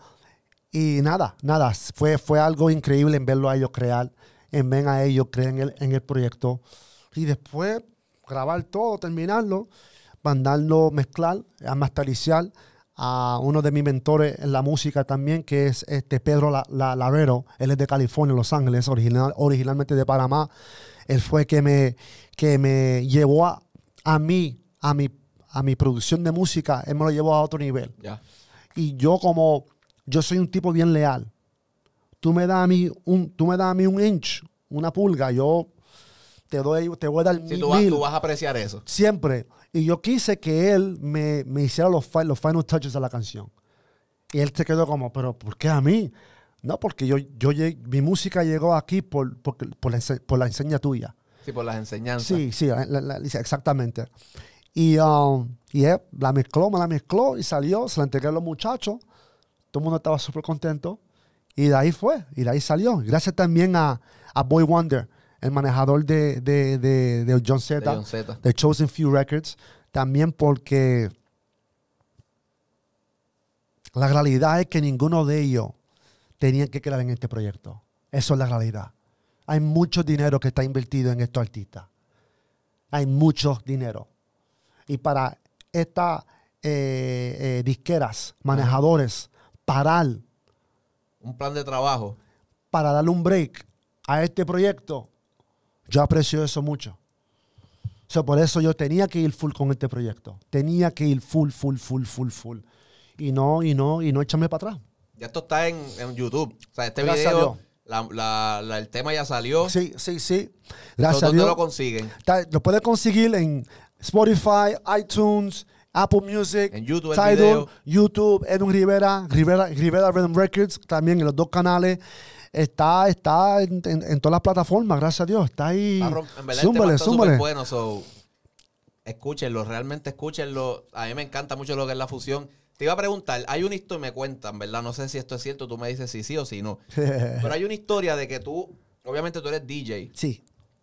Y nada, nada. Fue, fue algo increíble en verlo a ellos crear, en ver a ellos creer en el, en el proyecto. Y después grabar todo, terminarlo, mandarlo, mezclar, a masterizar a uno de mis mentores en la música también, que es este Pedro La- La- Lavero. Él es de California, Los Ángeles, original, originalmente de Panamá. Él fue que me, que me llevó a, a mí, a mi, a mi producción de música. Él me lo llevó a otro nivel. Ya. Y yo como, yo soy un tipo bien leal. Tú me das a mí un, tú me das a mí un inch, una pulga, yo te doy, te voy a dar Sí, mil. tú, vas, tú vas a apreciar eso. Siempre. Y yo quise que él me, me hiciera los, fi- los final touches de la canción. Y él se quedó como, pero ¿por qué a mí? No, porque yo, yo lleg- mi música llegó aquí por, por, por, la, ense- por la enseña tuya. Sí, por las enseñanzas. Sí, sí, la- la- la- exactamente. Y, um, y él la mezcló, me la mezcló y salió, se la entregué a los muchachos. Todo el mundo estaba súper contento. Y de ahí fue, y de ahí salió. Gracias también a, a Boy Wonder, el manejador de, de, de, de John De Z, John Z. de Chosen Few Records. También porque la realidad es que ninguno de ellos tenían que quedar en este proyecto. Eso es la realidad. Hay mucho dinero que está invertido en estos artistas. Hay mucho dinero. Y para estas eh, eh, disqueras, manejadores, parar, Un plan de trabajo. para darle un break a este proyecto, yo aprecio eso mucho. O sea, por eso yo tenía que ir full con este proyecto. Tenía que ir full, full, full, full, full. Y no, y no, y no echarme para atrás. Ya esto está en, en YouTube. O sea, este Gracias a video, Dios. la, la, la- el tema ya salió. Sí, sí, sí. So, Gracias a ¿Dónde Dios. lo consiguen? Está- Lo puedes conseguir en Spotify, iTunes, Apple Music, En YouTube el Tidal, video. YouTube, Edwin Rivera, Rivera, Rivera Rhythm Records, también en los dos canales. Está, está en, en- en todas las plataformas, gracias a Dios. Está ahí. Está rom- en verdad, Zúmbale, el tema está zúmbale. súper bueno. So, escúchenlo, realmente escúchenlo. A mí me encanta mucho lo que es la fusión. Te iba a preguntar, hay una historia, me cuentan, ¿verdad? No sé si esto es cierto, tú me dices si sí o si no. Pero hay una historia de que tú, obviamente tú eres D J. Sí,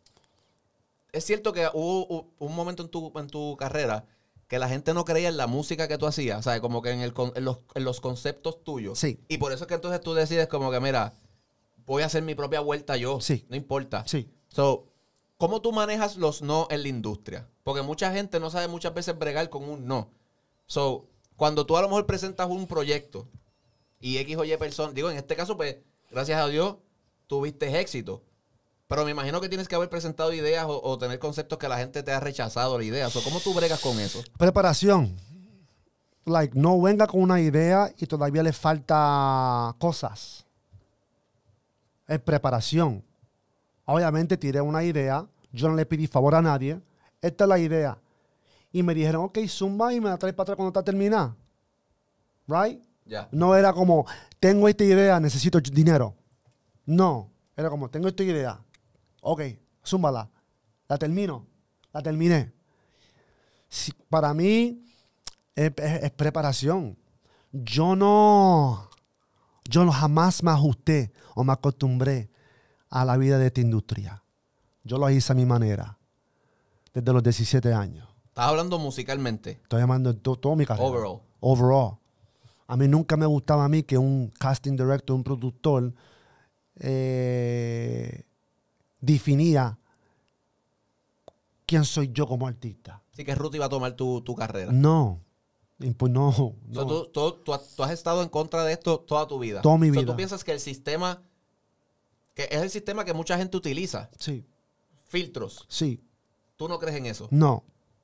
Es cierto que hubo u- un momento en tu, en tu carrera que la gente no creía en la música que tú hacías, o sea, como que en, el, con- en, los, en los conceptos tuyos. Sí. Y por eso es que entonces tú decides como que, mira, voy a hacer mi propia vuelta yo. Sí. No importa. sí. So, ¿cómo tú manejas los no en la industria? Porque mucha gente no sabe muchas veces bregar con un no. So, cuando tú a lo mejor presentas un proyecto y X o Y persona, digo, en este caso, pues, gracias a Dios, tuviste éxito. Pero me imagino que tienes que haber presentado ideas o, o tener conceptos que la gente te ha rechazado la idea. So, ¿cómo tú bregas con eso? Preparación. Like, no venga con una idea y todavía le falta cosas. Es preparación. Obviamente tiré una idea. Yo no le pedí favor a nadie. Esta es la idea. Y me dijeron, ok, zumba y me la traes para atrás cuando está terminada. Right? Ya. No era como, tengo esta idea, necesito dinero. No, era como, tengo esta idea. Ok, zúmbala. La termino. La terminé. Si, para mí es, es- es preparación. Yo no, yo no jamás me ajusté o me acostumbré a la vida de esta industria. Yo lo hice a mi manera. Desde los diecisiete años. Estás hablando musicalmente. Estoy llamando to- toda mi carrera. Overall. Overall. A mí nunca me gustaba a mí que un casting director, un productor, eh, definía quién soy yo como artista. Así que Ruth iba a tomar tu, tu carrera. No. Y pues no. So, no. tú, tú- tú has, tú has estado en contra de esto toda tu vida. Toda mi So, vida. ¿Tú piensas que el sistema, que es el sistema que mucha gente utiliza? Sí, Filtros. sí. ¿Tú no crees en eso? No.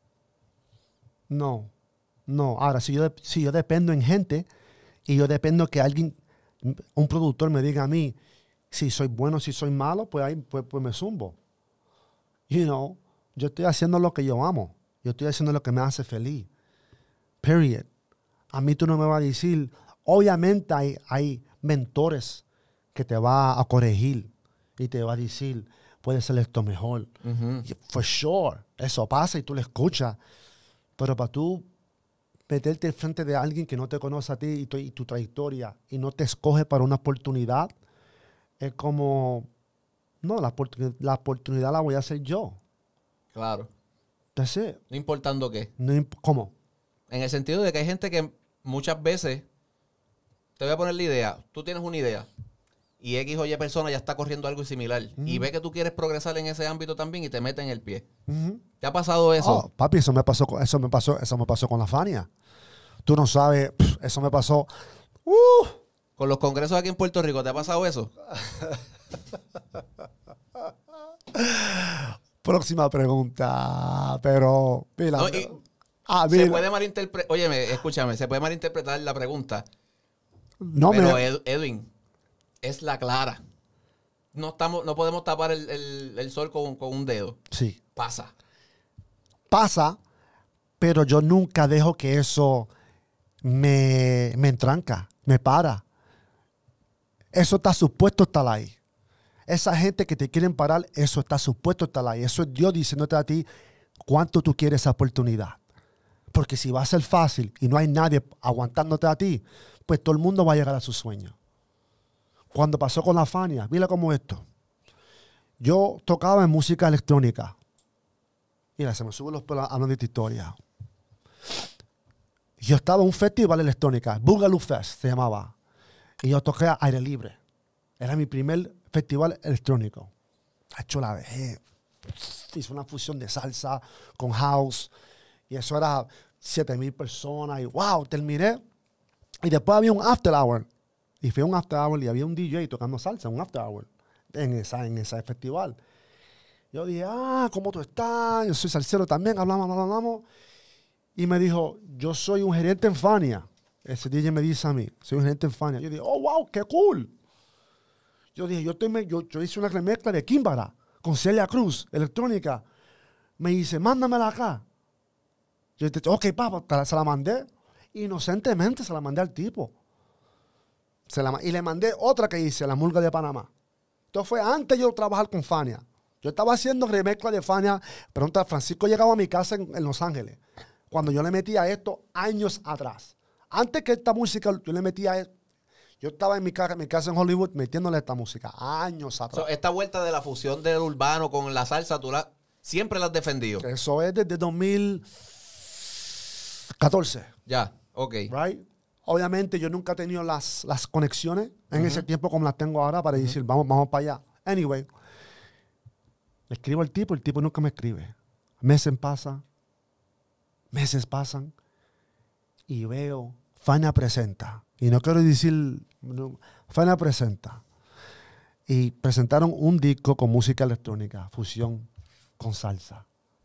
No. No. Ahora, si yo, de- si yo dependo en gente y yo dependo que alguien, un productor me diga a mí si soy bueno, si soy malo, pues ahí pues, pues me zumbo. You know, yo estoy haciendo lo que yo amo. Yo estoy haciendo lo que me hace feliz. Period. A mí tú no me vas a decir, obviamente hay, hay mentores que te va a corregir y te va a decir, puede ser esto mejor. Ujú. For sure. Eso pasa y tú lo escuchas. Pero para tú meterte frente de alguien que no te conoce a ti y tu, y tu trayectoria y no te escoge para una oportunidad, es como, no, la, oportuni- la oportunidad la voy a hacer yo. Claro. That's it. No importando qué. No imp- ¿Cómo? En el sentido de que hay gente que muchas veces, te voy a poner la idea, tú tienes una idea y X o Y persona ya está corriendo algo similar y ve que tú quieres progresar en ese ámbito también y te mete en el pie. Ujú. ¿Te ha pasado eso? Oh, papi, eso me pasó, con- eso me pasó, eso me pasó con la Fania. Tú no sabes, pff, eso me pasó. Uh, Con los congresos aquí en Puerto Rico, ¿te ha pasado eso? próxima pregunta. Pero, mira, No, y ah, se mira. puede malinterpretar, óyeme, escúchame, se puede malinterpretar la pregunta, no pero me, Ed- Edwin, es la clara. No estamos, no podemos tapar el, el- el sol con, con un dedo. sí. Pasa. Pasa, pero yo nunca dejo que eso me, me entranca, me para. Eso está supuesto a estar ahí. Esa gente que te quieren parar, eso está supuesto a estar ahí. Eso es Dios diciéndote a ti cuánto tú quieres esa oportunidad. Porque si va a ser fácil y no hay nadie aguantándote a ti, pues todo el mundo va a llegar a su sueño. Cuando pasó con la Fania, mira cómo esto. Yo tocaba en música electrónica. Mira, se me suben los pelos hablando de esta historia. Yo estaba en un festival de electrónica, Boogaloo Fest se llamaba. Y yo toqué a aire libre. Era mi primer festival electrónico. Hecho la vejez. Hice una fusión de salsa con house. Y eso era siete mil personas. Y wow, terminé. Y después había un after hour. Y fui a un after hour y había un D J tocando salsa, un after hour. En, esa, en ese festival. Yo dije, ah, ¿cómo tú estás? Yo soy salsero también, hablamos, hablamos, hablamos. Y me dijo, yo soy un gerente en Fania. Ese D J me dice a mí, soy un gerente en Fania. Yo dije, oh, wow, qué cool. Yo dije, yo, estoy, me- yo, yo hice una remezcla de Kimbara con Celia Cruz, electrónica. Me dice, mándamela acá. Yo dije, ok, papá, te la- se la mandé. Inocentemente se la mandé al tipo. Se la ma- y le mandé otra que hice, La Murga de Panamá. Esto fue antes de yo trabajar con Fania. Yo estaba haciendo remezcla de Fania. Pregunta, Francisco llegaba a mi casa en, en Los Ángeles. Cuando yo le metía esto años atrás. Antes que esta música, yo le metía esto. Yo estaba en mi, ca- mi casa en Hollywood metiéndole esta música años atrás. So, esta vuelta de la fusión del urbano con la salsa, tú la, siempre la has defendido. Eso es desde dos mil catorce. Ya, ok. Right? Obviamente yo nunca he tenido las, las conexiones en ese tiempo como las tengo ahora para decir, vamos, vamos para allá. Anyway, le escribo al tipo, el tipo nunca me escribe. Meses pasan, meses pasan y veo, Fania presenta. Y no quiero decir, no, Fania presenta. Y presentaron un disco con música electrónica, fusión con salsa.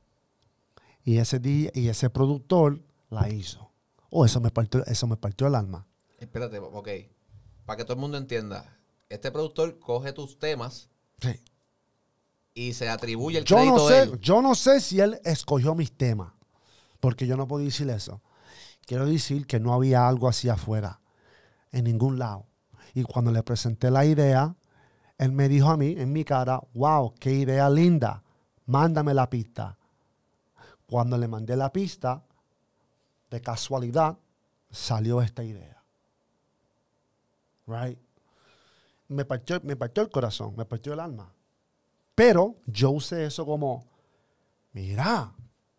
Y ese día, y ese productor la hizo. Oh, eso me partió, eso me partió el alma. Espérate, ok. Para que todo el mundo entienda. Este productor coge tus temas Sí. y se atribuye el Yo crédito no de sé, él. yo no sé si él escogió mis temas, porque yo no puedo decir eso. Quiero decir que no había algo así afuera. en ningún lado. Y cuando le presenté la idea, él me dijo a mí, en mi cara, wow, qué idea linda, mándame la pista. Cuando le mandé la pista, de casualidad, salió esta idea. Right? Me partió, me partió el corazón, me partió el alma. Pero yo usé eso como, mira,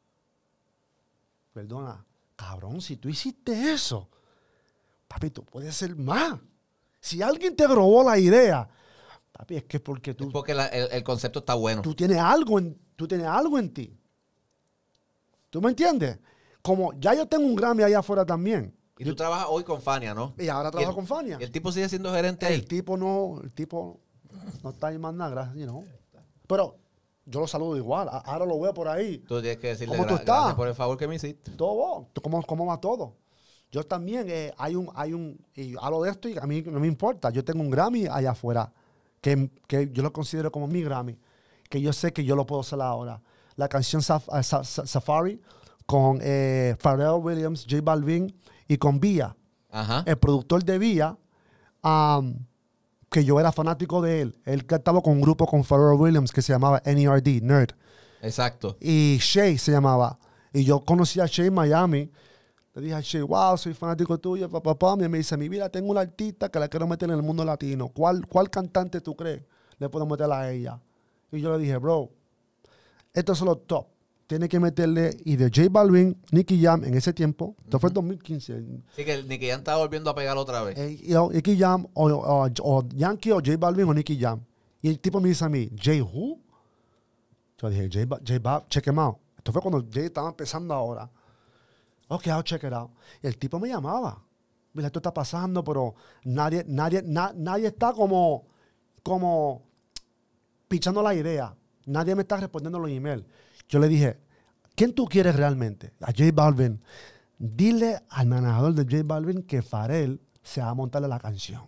perdona, cabrón, si tú hiciste eso, papi, tú puedes hacer más. Si alguien te robó la idea, papi, es que porque tú... Es porque la, el, el concepto está bueno. Tú tienes algo en, tú tienes algo en ti. ¿Tú me entiendes? Como ya yo tengo un Grammy allá afuera también. Y tú trabajas hoy con Fania, ¿no? Y ahora trabajo el, con Fania. Y el tipo sigue siendo gerente ahí. El tipo no, el tipo no está ahí más nada, gracias, you know. Pero yo lo saludo igual. A- Ahora lo veo por ahí. Tú tienes que decirle ¿Cómo tú gra- estás? gracias por el favor que me hiciste. Todo, ¿cómo, cómo va todo? Yo también, eh, hay un, hay un, y hablo de esto y a mí no me importa. Yo tengo un Grammy allá afuera, que, que yo lo considero como mi Grammy, que yo sé que yo lo puedo hacer ahora. La canción Saf- uh, Sa- Sa- Safari con eh, Pharrell Williams, J Balvin y con Vía. Ajá. El productor de Vía, um, que yo era fanático de él. Él cantaba con un grupo con Pharrell Williams que se llamaba N E R D, Nerd. Exacto. Y Shay se llamaba. Y yo conocí a Shay en Miami. Le dije a Shay, wow, soy fanático tuyo, papá, papá. Y me dice, mi vida, tengo una artista que la quiero meter en el mundo latino. ¿Cuál, cuál cantante tú crees le puedo meter a ella? Y yo le dije, bro, estos son los top. Tiene que meterle y de J Balvin, Nicky Jam en ese tiempo. Esto fue en dos mil quince. Sí, que el Nicky Jam estaba volviendo a pegar otra vez. Eh, y- o Nicky Jam o, o- o Yankee o J Balvin o Nicky Jam. Y el tipo me dice a mí, ¿J who? Yo dije, J, Ba- J Bab, check him out. Esto fue cuando J estaba empezando ahora. Ok, I'll check it out. Y el tipo me llamaba. Mira, esto está pasando, pero nadie, nadie, na- nadie está como, como pichando la idea. Nadie me está respondiendo los emails. Yo le dije, ¿quién tú quieres realmente? A J Balvin. Dile al manejador de J Balvin que Pharrell se va a montarle la canción.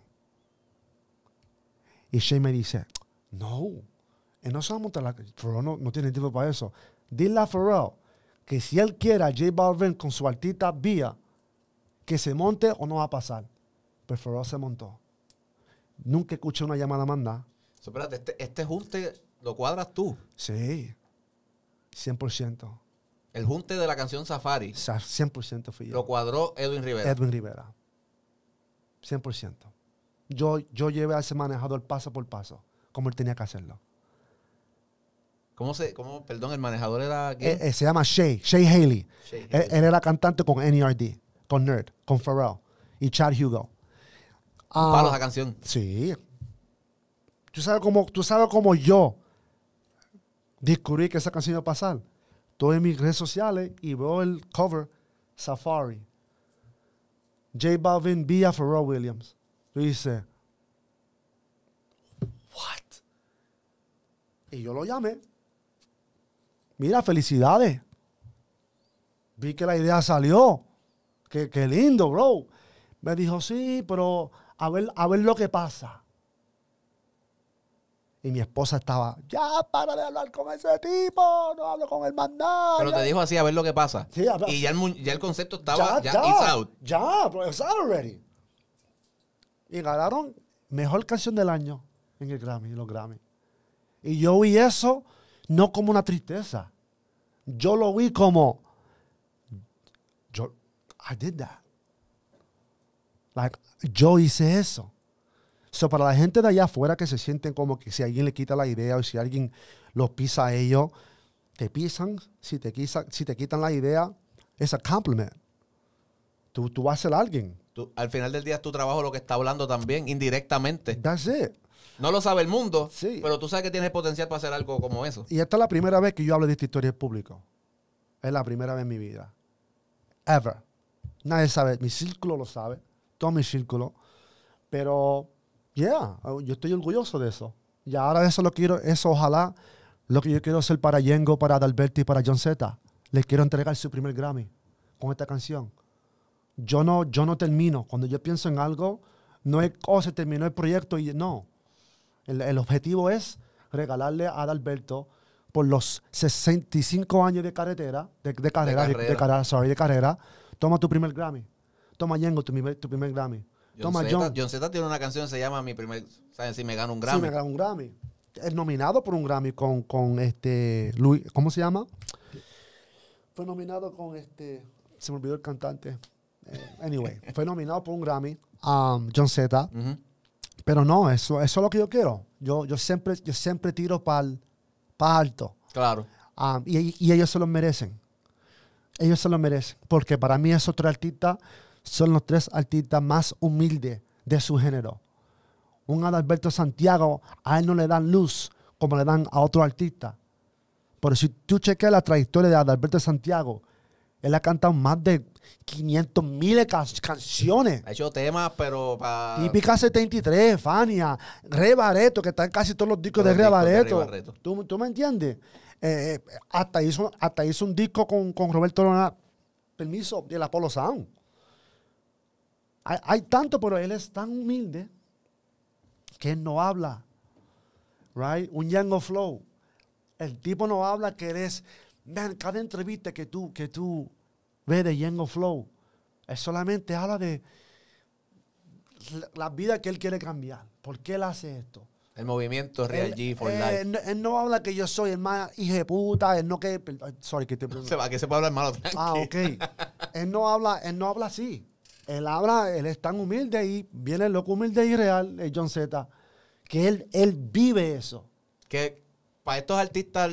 Y Shay me dice, no, él no se va a montar la canción. Pharrell no, no tiene tiempo para eso. Dile a Pharrell que si él quiere a J Balvin con su artista Vía, que se monte o no va a pasar. Pero Pharrell se montó. Nunca escuché una llamada mandada. So, espérate, este, este junte lo cuadras tú. Sí, cien por ciento. El junte de la canción Safari O sea, cien por ciento fui yo. lo cuadró Edwin Rivera. Edwin Rivera. cien por ciento. Yo, yo llevé a ese manejador paso por paso, como él tenía que hacerlo. ¿Cómo se, cómo, perdón, el manejador era quién? Eh, eh, se llama Shay, Shay Haley. Shay Él, Haley. él era cantante con N E R D, con Nerd, con Pharrell y Chad Hugo. Ah, Palo esa canción. sí. ¿Tú sabes cómo, tú sabes cómo yo descubrí que esa canción iba a pasar? Estoy en mis redes sociales y veo el cover Safari. J Balvin vía Pharrell Williams. Yo dice, what? Y yo lo llamé. Mira, felicidades. Vi que la idea salió. Qué, qué lindo, bro. Me dijo, sí, pero a ver, a ver lo que pasa. Y mi esposa estaba, ya, para de hablar con ese tipo, no hablo con el más nada. Pero te dijo así, a ver lo que pasa. Sí, a ver. Y ya el, mu- ya el concepto estaba, ya, ya, it's out. ya, bro, it's out already. Y ganaron mejor canción del año en el Grammy, en los Grammy. Y yo vi eso no como una tristeza. Yo lo vi como, yo, I did that. Like, yo hice eso. So, para la gente de allá afuera que se sienten como que si alguien le quita la idea o si alguien los pisa a ellos, te pisan, si te, quisa, si te quitan la idea, es a compliment. Tú, tú vas a ser alguien. Tú- al final del día es tu trabajo lo que está hablando también, indirectamente. That's it. No lo sabe el mundo, Sí. pero tú sabes que tienes potencial para hacer algo como eso. Y esta es la primera vez que yo hablo de esta historia en público. Es la primera vez en mi vida. Ever. Nadie sabe. Mi círculo lo sabe. Todo mi círculo. Pero, yeah, yo estoy orgulloso de eso. Y ahora eso lo quiero, eso ojalá, lo que yo quiero hacer para Yengo, para Adalberto y para John Z. Les quiero entregar su primer Grammy con esta canción. Yo no, yo no termino. Cuando yo pienso en algo, no es, oh, se terminó el proyecto y no. El, el objetivo es regalarle a Adalberto por los sesenta y cinco años de carretera, de, de carrera, de, carrera. de carrera, sorry, de carrera. Toma tu primer Grammy. Toma, Yengo, tu primer, tu primer Grammy. John Toma, Zeta, John. John Zeta tiene una canción que se llama Mi primer... ¿Sabes? Si me gano un Grammy. Sí, me ganó un Grammy. Es nominado por un Grammy con, con este... Luis, ¿cómo se llama? Fue nominado con este... Se me olvidó el cantante. Eh, anyway, fue nominado por un Grammy. Um, John Zeta. Ujú. Pero no, eso, eso es lo que yo quiero. Yo, yo, siempre, yo siempre tiro para alto. Claro. Um, y, y ellos se lo merecen. Ellos se lo merecen. Porque para mí esos tres artistas son los tres artistas más humildes de su género. Un Adalberto Santiago, a él no le dan luz como le dan a otro artista. Pero si tú chequeas la trayectoria de Adalberto Santiago, él ha cantado más de quinientas mil can canciones. Ha hecho temas, pero para... Típica setenta y tres, Fania, Rey Barreto, que está en casi todos los discos Todos de los Rey discos de Rey Barreto. Barreto. ¿Tú, ¿Tú me entiendes? Eh, eh, hasta, hizo, hasta hizo un disco con, con Roberto Lona, permiso, del Apollo Sound. Hay, hay tanto, pero él es tan humilde que él no habla. Right? Un Yango Flow. El tipo no habla que eres... Man, cada entrevista que tú, que tú ves de Yango Flow, él solamente habla de la, la vida que él quiere cambiar. ¿Por qué él hace esto? El movimiento Real Él, G for eh, Life. él, él no habla que yo soy el más hijo de puta, él no que... Sorry, que te... Se va, que se puede hablar malo. Ah, ok. Él no habla, él no habla así. Él habla, él es tan humilde y viene el loco humilde y real, el John Zeta, que él, él vive eso. Que para estos artistas,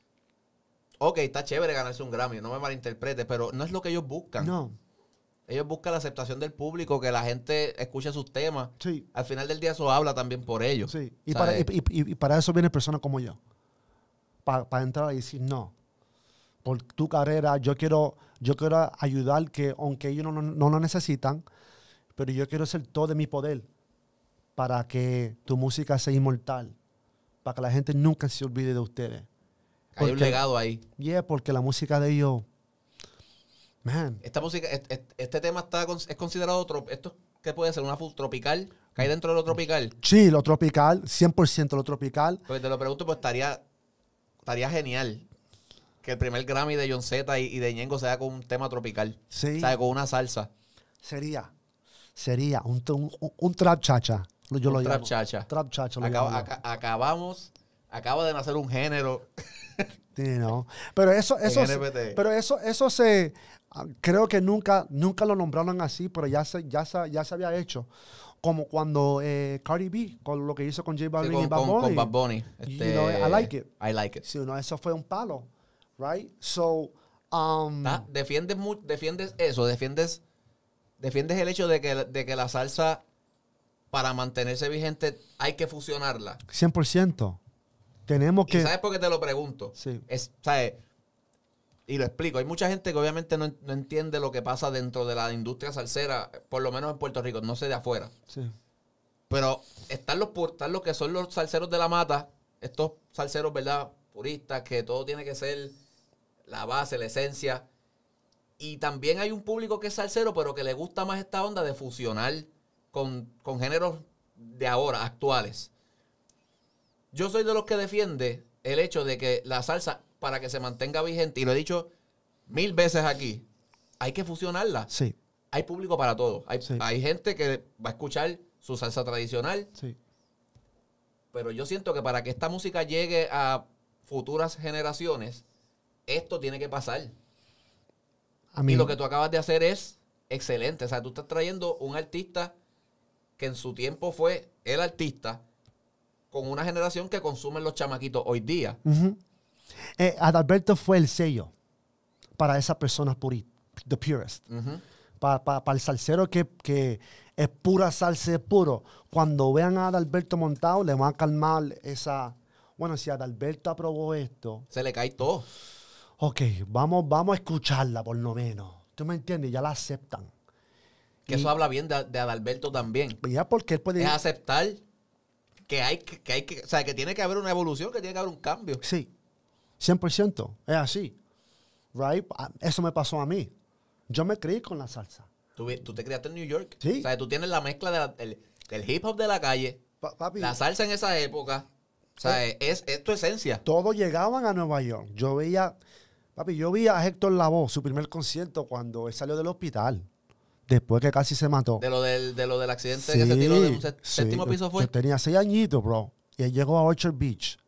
ok, está chévere ganarse un Grammy, no me malinterprete, pero no es lo que ellos buscan. No, Ellos buscan la aceptación del público, que la gente escuche sus temas. sí, Al final del día eso habla también por ellos. sí. Y ¿sabes? para, y, y- y para eso vienen personas como yo. Para, para entrar y decir, no, por tu carrera, yo quiero, yo quiero ayudar, que aunque ellos no, no, no lo necesitan, pero yo quiero hacer todo de mi poder para que tu música sea inmortal, para que la gente nunca se olvide de ustedes. Hay un Porque- legado ahí. Yeah, porque la música de ellos, man, Esta música, este, este- este tema está con- es considerado otro. Esto ¿qué puede ser? ¿Una full tropical? ¿Cae dentro de lo tropical? sí, lo tropical, cien por ciento lo tropical. Porque te lo pregunto, pues estaría, estaría genial que el primer Grammy de John Zeta y, y de Ñengo sea con un tema tropical. Sí. O sea, con una salsa. Sería, sería un, un, un trap chacha. Yo Un lo trap llamo. chacha. Trap chacha lo Acaba- llamo yo. aca- acabamos, acaba de nacer un género. Sí, no. Pero eso, eso, En se- N F T. pero eso, eso se, ah, creo que nunca, nunca lo nombraron así, pero ya se, ya se, ya se había hecho. Como cuando eh, Cardi B, con lo que hizo con J Sí, Balvin con, y Bad con- Bunny. con Bad Bunny. You Este, know, I like it. I like it. Sí, no, eso fue un palo, right? So, um, Ah, defiendes, mu- defiendes eso, defiendes, defiendes el hecho de que, de que la salsa, para mantenerse vigente, hay que fusionarla. cien por ciento. Tenemos ¿Y que... sabes por qué te lo pregunto? Sí. Es, ¿sabes? Y lo explico. Hay mucha gente que obviamente no, no entiende lo que pasa dentro de la industria salsera, por lo menos en Puerto Rico, no sé de afuera. Sí. Pero están los, pu- están los que son los salseros de la mata, estos salseros, ¿verdad? Puristas, que todo tiene que ser la base, la esencia. Y también hay un público que es salsero, pero que le gusta más esta onda de fusionar con, con géneros de ahora, actuales. Yo soy de los que defiende el hecho de que la salsa, para que se mantenga vigente, y lo he dicho mil veces aquí, hay que fusionarla. Sí, Hay público para todo. Hay, Sí. hay gente que va a escuchar su salsa tradicional, sí. pero yo siento que para que esta música llegue a futuras generaciones, esto tiene que pasar. A mí, Y lo que tú acabas de hacer es excelente. O sea, tú estás trayendo un artista que en su tiempo fue el artista con una generación que consumen los chamaquitos hoy día. Ujú. Eh, Adalberto fue el sello para esas personas puristas, the purest. Ujú. Para el salsero que, que es pura salsa, es puro. Cuando vean a Adalberto montado, le van a calmar esa... Bueno, si Adalberto aprobó esto, Se le cae todo. ok, vamos, vamos a escucharla por lo menos. ¿Tú me entiendes? Ya la aceptan. Que eso habla bien de, de Adalberto también. Ya porque él puede... Es aceptar que hay que, que hay que, o sea, que tiene que haber una evolución, que tiene que haber un cambio. Sí, cien por ciento. Es así. Right? Ah, eso me pasó a mí. Yo me crié con la salsa. Tú, vi- tú te criaste en New York. Sí. O sea, tú tienes la mezcla de la- del, del hip hop de la calle, Pa- papi, la salsa en esa época. O sea, es, es tu esencia. todos llegaban a Nueva York. Yo veía, papi, yo vi a Héctor Lavoe, su primer concierto, cuando él salió del hospital. después que casi se mató. De lo del, de lo del accidente Sí, que se tiró de un sé- sí. séptimo piso fue. Yo tenía seis añitos, bro. Y él llegó a Orchard Beach.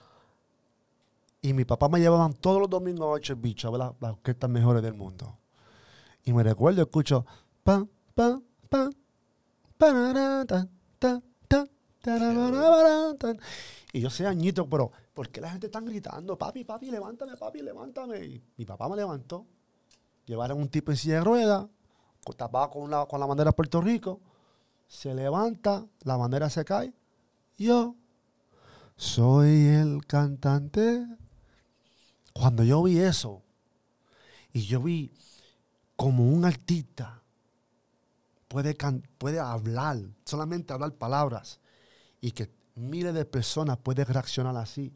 Y mi papá me llevaban todos los domingos a Orchard Beach a ver las las orquestas mejores del mundo. Y me recuerdo, escucho... Pa, pa, pa, parará, ta, ta, ta, tarararara, ta. Y yo seis añitos, pero ¿por qué la gente está gritando? Papi, papi, levántame, papi, levántame. Y mi papá me levantó. Llevaron un tipo en silla de ruedas, tapado con, una, con la bandera de Puerto Rico. Se levanta, la bandera se cae. Yo soy el cantante. Cuando yo vi eso, y yo vi como un artista puede, can- puede hablar, solamente hablar palabras, y que miles de personas pueden reaccionar así.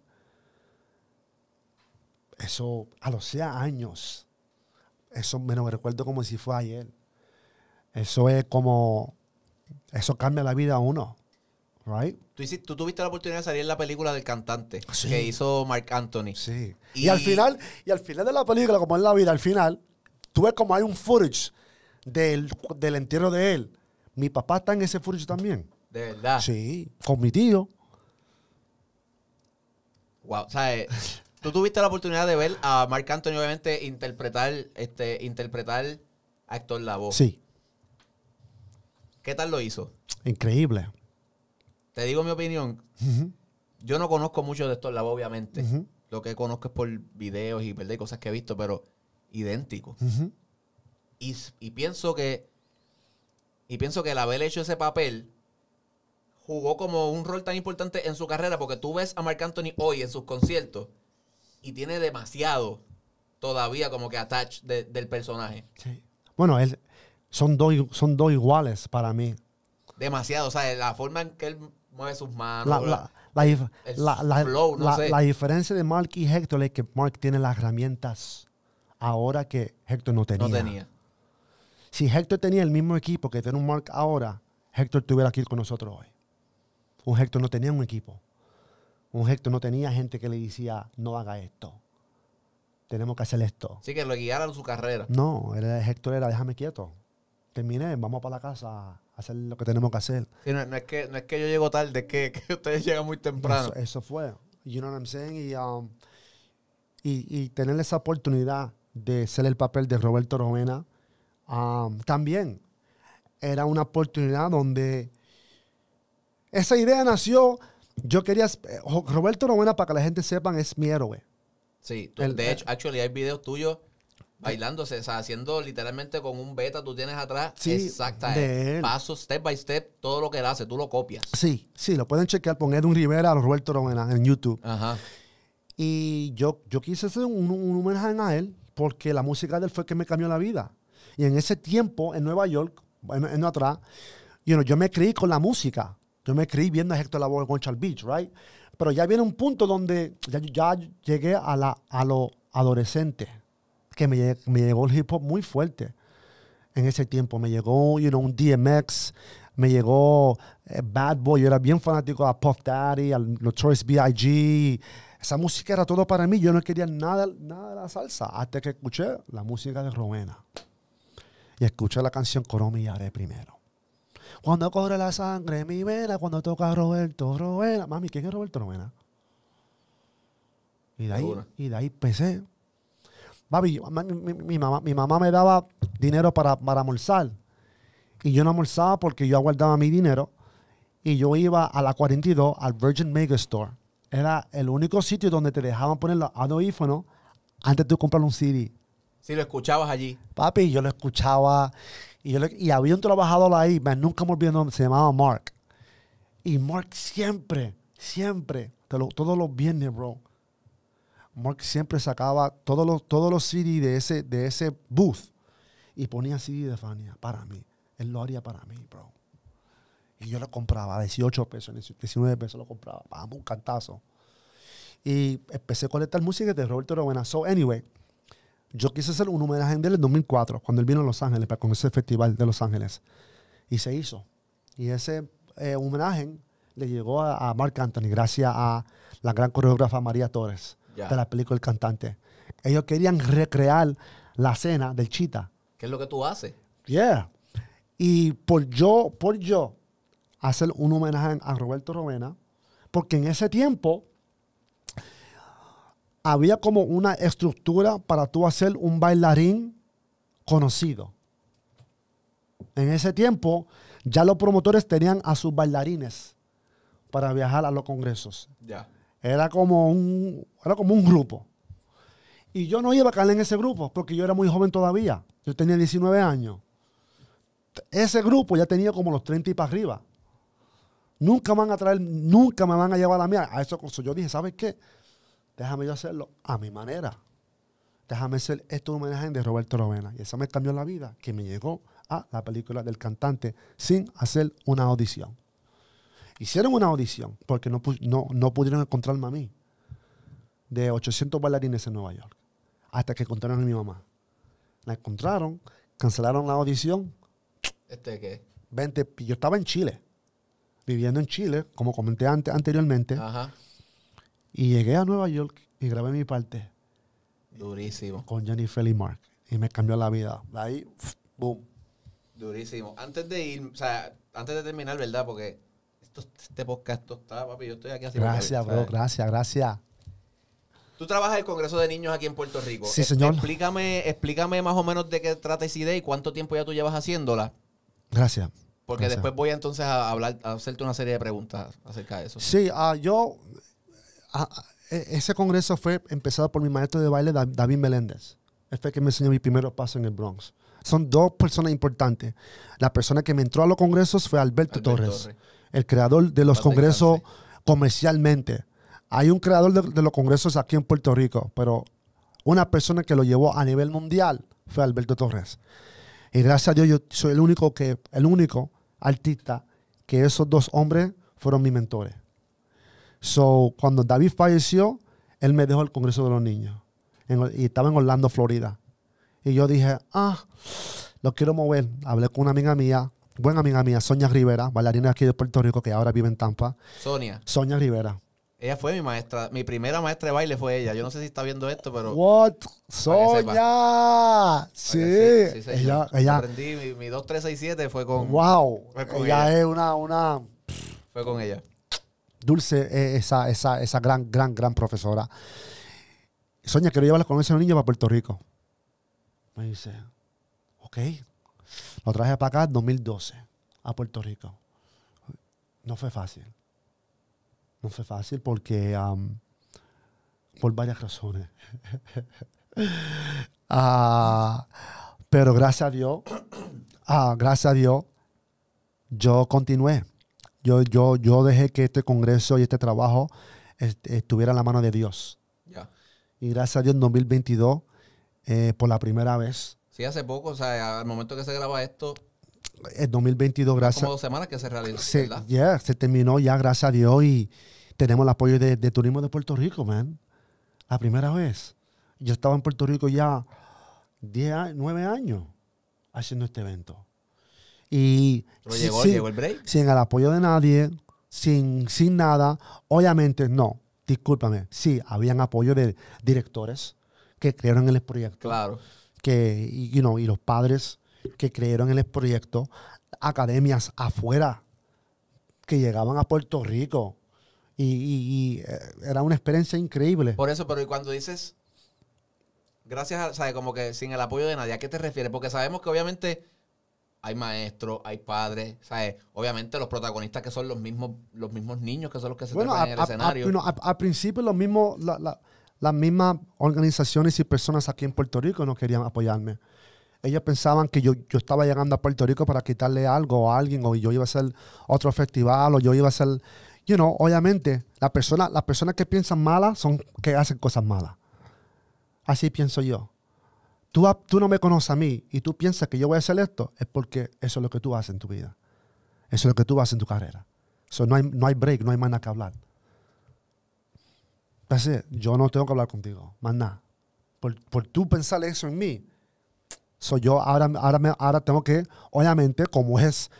Eso, a los seis años, eso me lo recuerdo como si fue ayer. Eso es como, eso cambia la vida a uno, right? Tú, hiciste, tú tuviste la oportunidad de salir en la película del cantante Sí. que hizo Marc Anthony. Sí. Y, Y- al final, y al final de la película, como en la vida, al final, tú ves como hay un footage del, del entierro de él. Mi papá está en ese footage también. De verdad. Sí, con mi tío. Wow. O sea, eh, tú tuviste la oportunidad de ver a Marc Anthony, obviamente, interpretar, este, interpretar a Héctor Lavoe. Sí, ¿Qué tal lo hizo? increíble. Te digo mi opinión. Ujú, Yo no conozco mucho de Héctor Lavoe, obviamente. ujú, Lo que conozco es por videos y, ¿verdad? y cosas que he visto, pero idéntico. ujú. Y, y pienso que y pienso que el haber hecho ese papel jugó como un rol tan importante en su carrera, porque tú ves a Marc Anthony hoy en sus conciertos y tiene demasiado todavía como que attach de- del personaje. Sí. Bueno, él, son, dos, son dos iguales para mí. Demasiado, o sea, la forma en que él mueve sus manos, La, la, la, dif- el la- la- flow, no la- sé. la diferencia de Mark y Héctor es que Mark tiene las herramientas ahora que Héctor no tenía. no tenía. Si Héctor tenía el mismo equipo que tiene un Mark ahora, Héctor estuviera aquí con nosotros hoy. Un Héctor no tenía un equipo. Un Héctor no tenía gente que le decía, no haga esto. Tenemos que hacer esto. Así que lo guiaron su carrera. No, él, Héctor era, déjame quieto. Terminé, vamos para la casa a hacer lo que tenemos que hacer. Sí, no, no es que, no es que yo llego tarde, es que, que ustedes llegan muy temprano. Eso, eso fue. You know what I'm saying? Y, um, y, y tener esa oportunidad de ser el papel de Roberto Roena, um, también era una oportunidad donde esa idea nació. Yo quería, eh, Roberto Roena, para que la gente sepan, es mi héroe. Sí, tú- El- de el- hecho, actually, hay videos tuyos bailándose, o sea, haciendo literalmente con un beta, tú tienes atrás, Sí, exacta, de eh, él. paso, step by step, todo lo que él hace, tú lo copias. Sí, sí, lo pueden chequear, poner un Rivera a Roberto Roena en YouTube. Ajá. Y yo, yo quise hacer un, un homenaje a él porque la música de él fue que me cambió la vida. Y en ese tiempo, en Nueva York, en, en atrás, you know, yo me crié con la música. Yo me crié viendo a Héctor Lavoe en Orchard Beach, right? Pero ya viene un punto donde ya, ya llegué a, la, a lo adolescente, que me, lle- me llegó el hip hop muy fuerte en ese tiempo. Me llegó, you know, un D M X, me llegó eh, Bad Boy. Yo era bien fanático a Puff Daddy, a Notorious B I G. Esa música era todo para mí. Yo no quería nada, nada de la salsa hasta que escuché la música de Rowena. Y escuché la canción Coro Mi Haré primero. Cuando corre la sangre en mi vena, cuando toca Roberto Rowena. Mami, ¿quién es Roberto Rowena? Y de ahí, Seguro. y de ahí empecé. Babi, yo- mi, mi- mi mamá, mi mamá me daba dinero para, para almorzar. Y yo no almorzaba porque yo guardaba mi dinero. Y yo iba a la cuarenta y dos al Virgin Megastore. Era el único sitio donde te dejaban poner los audífonos antes de comprar un C D. Si lo escuchabas allí. Papi, yo lo escuchaba. Y, yo le- y había un trabajador ahí, man, nunca me olvidé, se llamaba Mark. Y Mark siempre, siempre, te lo- todos los viernes, bro. Mark siempre sacaba todos los, todos los C D de ese, de ese booth y ponía C D de Fania para mí. Él lo haría para mí, bro. Y yo lo compraba a dieciocho pesos, diecinueve pesos lo compraba. Vamos, un cantazo. Y empecé a colectar música de Roberto Rowena. So, anyway, yo quise hacer un homenaje de él en dos mil cuatro, cuando él vino a Los Ángeles, para con ese festival de Los Ángeles. Y se hizo. Y ese eh, homenaje le llegó a, a Marc Anthony, gracias a la gran coreógrafa María Torres, Ya. de la película El Cantante. Ellos querían recrear la escena del Chita. ¿Qué es lo que tú haces? Yeah. Y por yo, por yo, hacer un homenaje a Roberto Roena, porque en ese tiempo había como una estructura para tú hacer un bailarín conocido. En ese tiempo ya los promotores tenían a sus bailarines para viajar a los congresos. Ya. Era como un, era como un grupo. Y yo no iba a caer en ese grupo porque yo era muy joven todavía. Yo tenía diecinueve años. Ese grupo ya tenía como los treinta y para arriba. Nunca me van a traer, nunca me van a llevar a mí a eso. Yo dije, ¿sabes qué? Déjame yo hacerlo a mi manera. Déjame hacer esto un homenaje de Roberto Roena. Y eso me cambió la vida, que me llegó a la película del cantante sin hacer una audición. Hicieron una audición porque no, no, no pudieron encontrarme a mí. De ochocientos bailarines en Nueva York. Hasta que encontraron a mi mamá. La encontraron, cancelaron la audición. ¿Este qué? veinte, yo estaba en Chile. Viviendo en Chile, como comenté antes, anteriormente. Ajá. Y llegué a Nueva York y grabé mi parte. Durísimo. Con Jennifer Lee Mark. Y me cambió la vida. De ahí, boom. Durísimo. Antes de ir, o sea, antes de terminar, ¿verdad? Porque esto, este podcast esto está, papi, yo estoy aquí así. Gracias, porque, bro. Gracias, gracias. Tú trabajas en el Congreso de Niños aquí en Puerto Rico. Sí, Eh, señor. Explícame, explícame más o menos de qué trata esa idea y cuánto tiempo ya tú llevas haciéndola. Gracias. Porque Gracias. después voy a, entonces a hablar, a hacerte una serie de preguntas acerca de eso. Sí, uh, yo... Uh, ese congreso fue empezado por mi maestro de baile, David Meléndez. Él fue el que me enseñó mis primeros pasos en el Bronx. Son dos personas importantes. La persona que me entró a los congresos fue Alberto, Alberto Torres, Torres, el creador de los Paz congresos descanse. comercialmente. Hay un creador de, de los congresos aquí en Puerto Rico, pero una persona que lo llevó a nivel mundial fue Alberto Torres. Y gracias a Dios yo soy el único, que, el único artista que esos dos hombres fueron mis mentores. So, cuando David falleció, él me dejó el Congreso de los Niños. En, y estaba en Orlando, Florida. Y yo dije, ah, lo quiero mover. Hablé con una amiga mía, buena amiga mía, Sonia Rivera, bailarina aquí de Puerto Rico, que ahora vive en Tampa. Sonia. Sonia Rivera. Ella fue mi maestra. Mi primera maestra de baile fue ella. Yo no sé si está viendo esto, pero... What? Para que Sonia. Sí. Sí, sí, ella, señor. ella, Aprendí, mi, mi dos tres seis siete fue con, wow. fue con Ella ella. es una, una Fue con ella. dulce, eh, esa, esa, esa gran, gran, gran profesora. Sonia, quiero llevarla con ese niño para Puerto Rico. Me dice, ok. Lo traje para acá en dos mil doce, a Puerto Rico. No fue fácil. No fue fácil porque, um, por varias razones. uh, pero gracias a Dios, uh, gracias a Dios, yo continué. Yo, yo, yo dejé que este congreso y este trabajo est estuviera en la mano de Dios. Ya. Y gracias a Dios en dos mil veintidós, eh, por la primera vez, Sí, hace poco, o sea, al momento que se graba esto, en dos mil veintidós, gracias, como dos semanas que se realizó, se, ¿verdad? yeah, se terminó ya, gracias a Dios, y tenemos el apoyo de, de Turismo de Puerto Rico, man. La primera vez. Yo estaba en Puerto Rico ya diez, nueve años haciendo este evento. Y Pero si- llegó, sin, llegó el break. sin el apoyo de nadie, sin, sin nada, obviamente no, discúlpame, sí, habían apoyo de directores que creyeron en el proyecto. Claro. Que, y, you know, y los padres que creyeron en el proyecto, academias afuera que llegaban a Puerto Rico y, y- y, eh, era una experiencia increíble. Por eso, pero y cuando dices, gracias a, ¿sabes? Como que sin el apoyo de nadie, ¿a qué te refieres? Porque sabemos que obviamente hay maestros, hay padres, ¿sabes? Obviamente los protagonistas que son los mismos, los mismos niños que son los que se Bueno, trepan a- en el a- a- escenario. you know, a- al principio los mismos, la- la- las mismas organizaciones y personas aquí en Puerto Rico no querían apoyarme. Ellos pensaban que yo, yo estaba llegando a Puerto Rico para quitarle algo a alguien, o yo iba a hacer otro festival, o yo iba a hacer, you know, obviamente, la persona, las personas que piensan malas son que hacen cosas malas. Así pienso yo. Tú, a- tú no me conoces a mí y tú piensas que yo voy a hacer esto, es porque eso es lo que tú haces en tu vida. Eso es lo que tú haces en tu carrera. So, no hay, no hay break, no hay más nada que hablar. Entonces, yo no tengo que hablar contigo, más nada. Por, por tú pensar eso en mí, soy yo, ahora, ahora, me- ahora tengo que, obviamente, como es,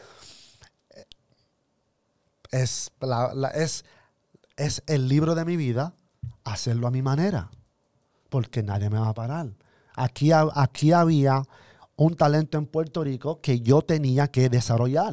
es, la- la- es, es el libro de mi vida, hacerlo a mi manera, porque nadie me va a parar. Aquí, ha- aquí había un talento en Puerto Rico que yo tenía que desarrollar.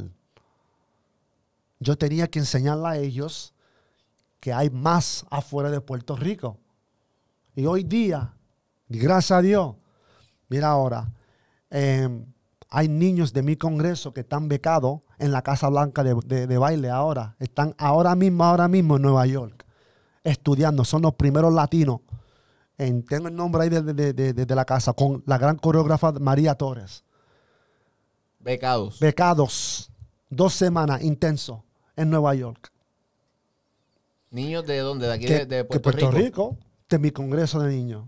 Yo tenía que enseñarle a ellos que hay más afuera de Puerto Rico. Y hoy día, gracias a Dios, mira ahora, eh, hay niños de mi congreso que están becados en la Casa Blanca de, de, de baile ahora. Están ahora mismo, ahora mismo en Nueva York, estudiando. Son los primeros latinos. En, tengo el nombre ahí de, de, de, de, de la casa, con la gran coreógrafa María Torres. Becados. Becados. Dos semanas intensos en Nueva York. ¿Niños de dónde? ¿De aquí Que, de, de que Puerto, Puerto Rico? Rico, de mi congreso de niños.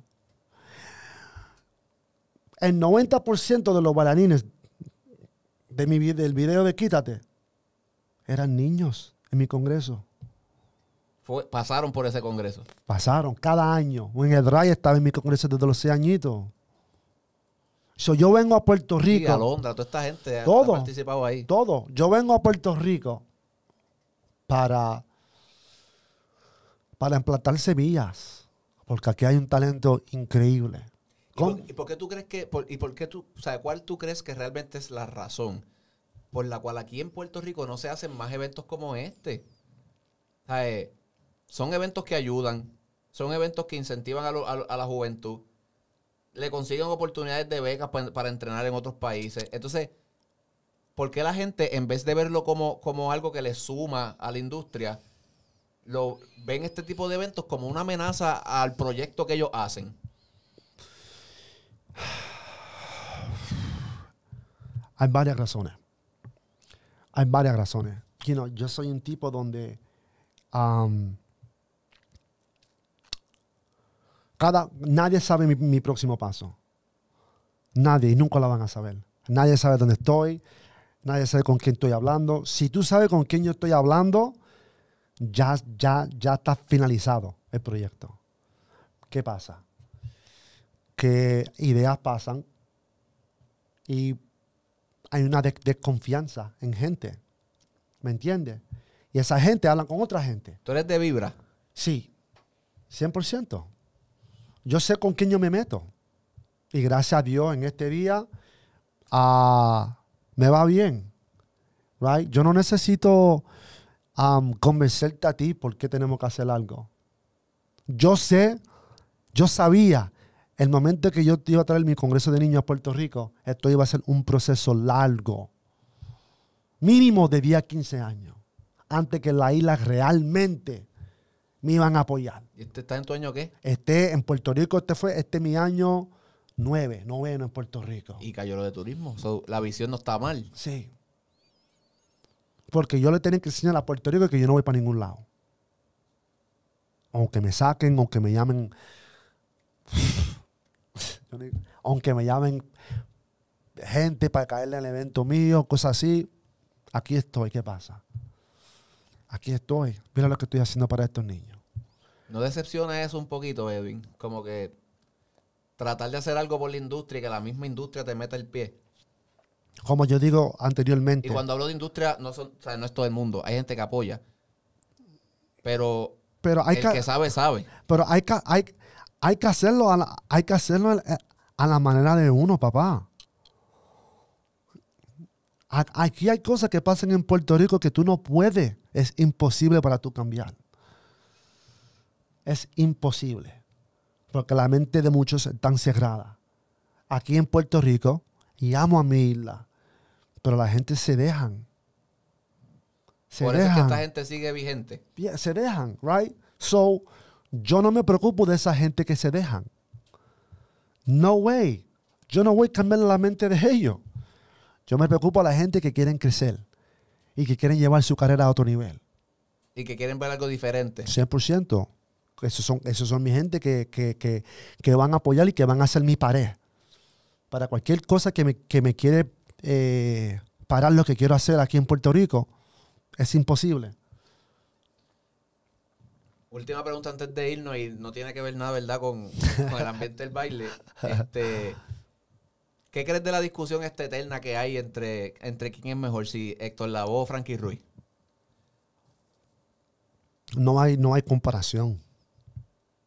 El noventa por ciento de los bailarines de mi, del video de Quítate eran niños en mi congreso. Fue, pasaron por ese congreso. Pasaron cada año. En el Ray estaba en mi congreso desde los seis añitos. So, yo vengo a Puerto Rico. Sí, Alondra, toda esta gente Todo. ha participado ahí. Todo. Yo vengo a Puerto Rico para, para implantar semillas. Porque aquí hay un talento increíble. ¿Y por, ¿Y por qué tú crees que, por, y por qué tú, o sea, cuál tú crees que realmente es la razón por la cual aquí en Puerto Rico no se hacen más eventos como este? O sea, eh, son eventos que ayudan, son eventos que incentivan a, lo, a, a la juventud, le consiguen oportunidades de becas para, para entrenar en otros países. Entonces, ¿por qué la gente, en vez de verlo como, como algo que le suma a la industria, lo ven este tipo de eventos como una amenaza al proyecto que ellos hacen? Hay varias razones. Hay varias razones. You know, yo soy un tipo donde um, cada, nadie sabe mi, mi próximo paso. Nadie, y nunca lo van a saber. Nadie sabe dónde estoy. Nadie sabe con quién estoy hablando. Si tú sabes con quién yo estoy hablando, ya, ya, ya está finalizado el proyecto. ¿Qué pasa? Que ideas pasan y hay una de- desconfianza en gente. ¿Me entiendes? Y esa gente habla con otra gente. ¿Tú eres de Vibra? Sí, cien por ciento. Yo sé con quién yo me meto. Y gracias a Dios en este día uh, me va bien. Right? Yo no necesito um, convencerte a ti por qué tenemos que hacer algo. Yo sé, yo sabía el momento que yo te iba a traer mi congreso de niños a Puerto Rico, esto iba a ser un proceso largo. Mínimo de diez a quince años. Antes que la isla realmente me iban a apoyar. ¿Y este está en tu año qué? Este en Puerto Rico, este fue este mi año nueve, noveno en Puerto Rico. Y cayó lo de turismo. So, la visión no está mal. Sí. Porque yo le tenía que enseñar a Puerto Rico que yo no voy para ningún lado. Aunque me saquen, aunque me llamen... aunque me llamen gente para caerle al evento mío, cosas así, aquí estoy. ¿Qué pasa? Aquí estoy. Mira lo que estoy haciendo para estos niños. ¿No decepciona eso un poquito, Edwin? Como que tratar de hacer algo por la industria y que la misma industria te meta el pie. Como yo digo anteriormente. Y cuando hablo de industria, no, son, o sea, no es todo el mundo. Hay gente que apoya. Pero, pero hay el que, que sabe, sabe. Pero hay que, hay, hay que hacerlo, a la, hay que hacerlo a, a la manera de uno, papá. Aquí hay cosas que pasan en Puerto Rico que tú no puedes. Es imposible para tú cambiar. Es imposible. Porque la mente de muchos está cerrada. Aquí en Puerto Rico, y amo a mi isla, pero la gente se dejan. Se Por dejan. eso es que esta gente sigue vigente. Yeah, se dejan, right? So, yo no me preocupo de esa gente que se dejan. No way. Yo no voy a cambiar la mente de ellos. Yo me preocupo a la gente que quieren crecer y que quieren llevar su carrera a otro nivel. Y que quieren ver algo diferente. cien por ciento. Esos son, esos son mi gente que, que, que, que van a apoyar y que van a ser mi pared. Para cualquier cosa que me, que me quiere eh, parar lo que quiero hacer aquí en Puerto Rico, es imposible. Última pregunta antes de irnos, y no tiene que ver nada, ¿verdad?, con, con el ambiente del baile. Este, ¿qué crees de la discusión esta eterna que hay entre, entre quién es mejor, si Héctor Lavoe o Frankie Ruiz? No hay, no hay comparación.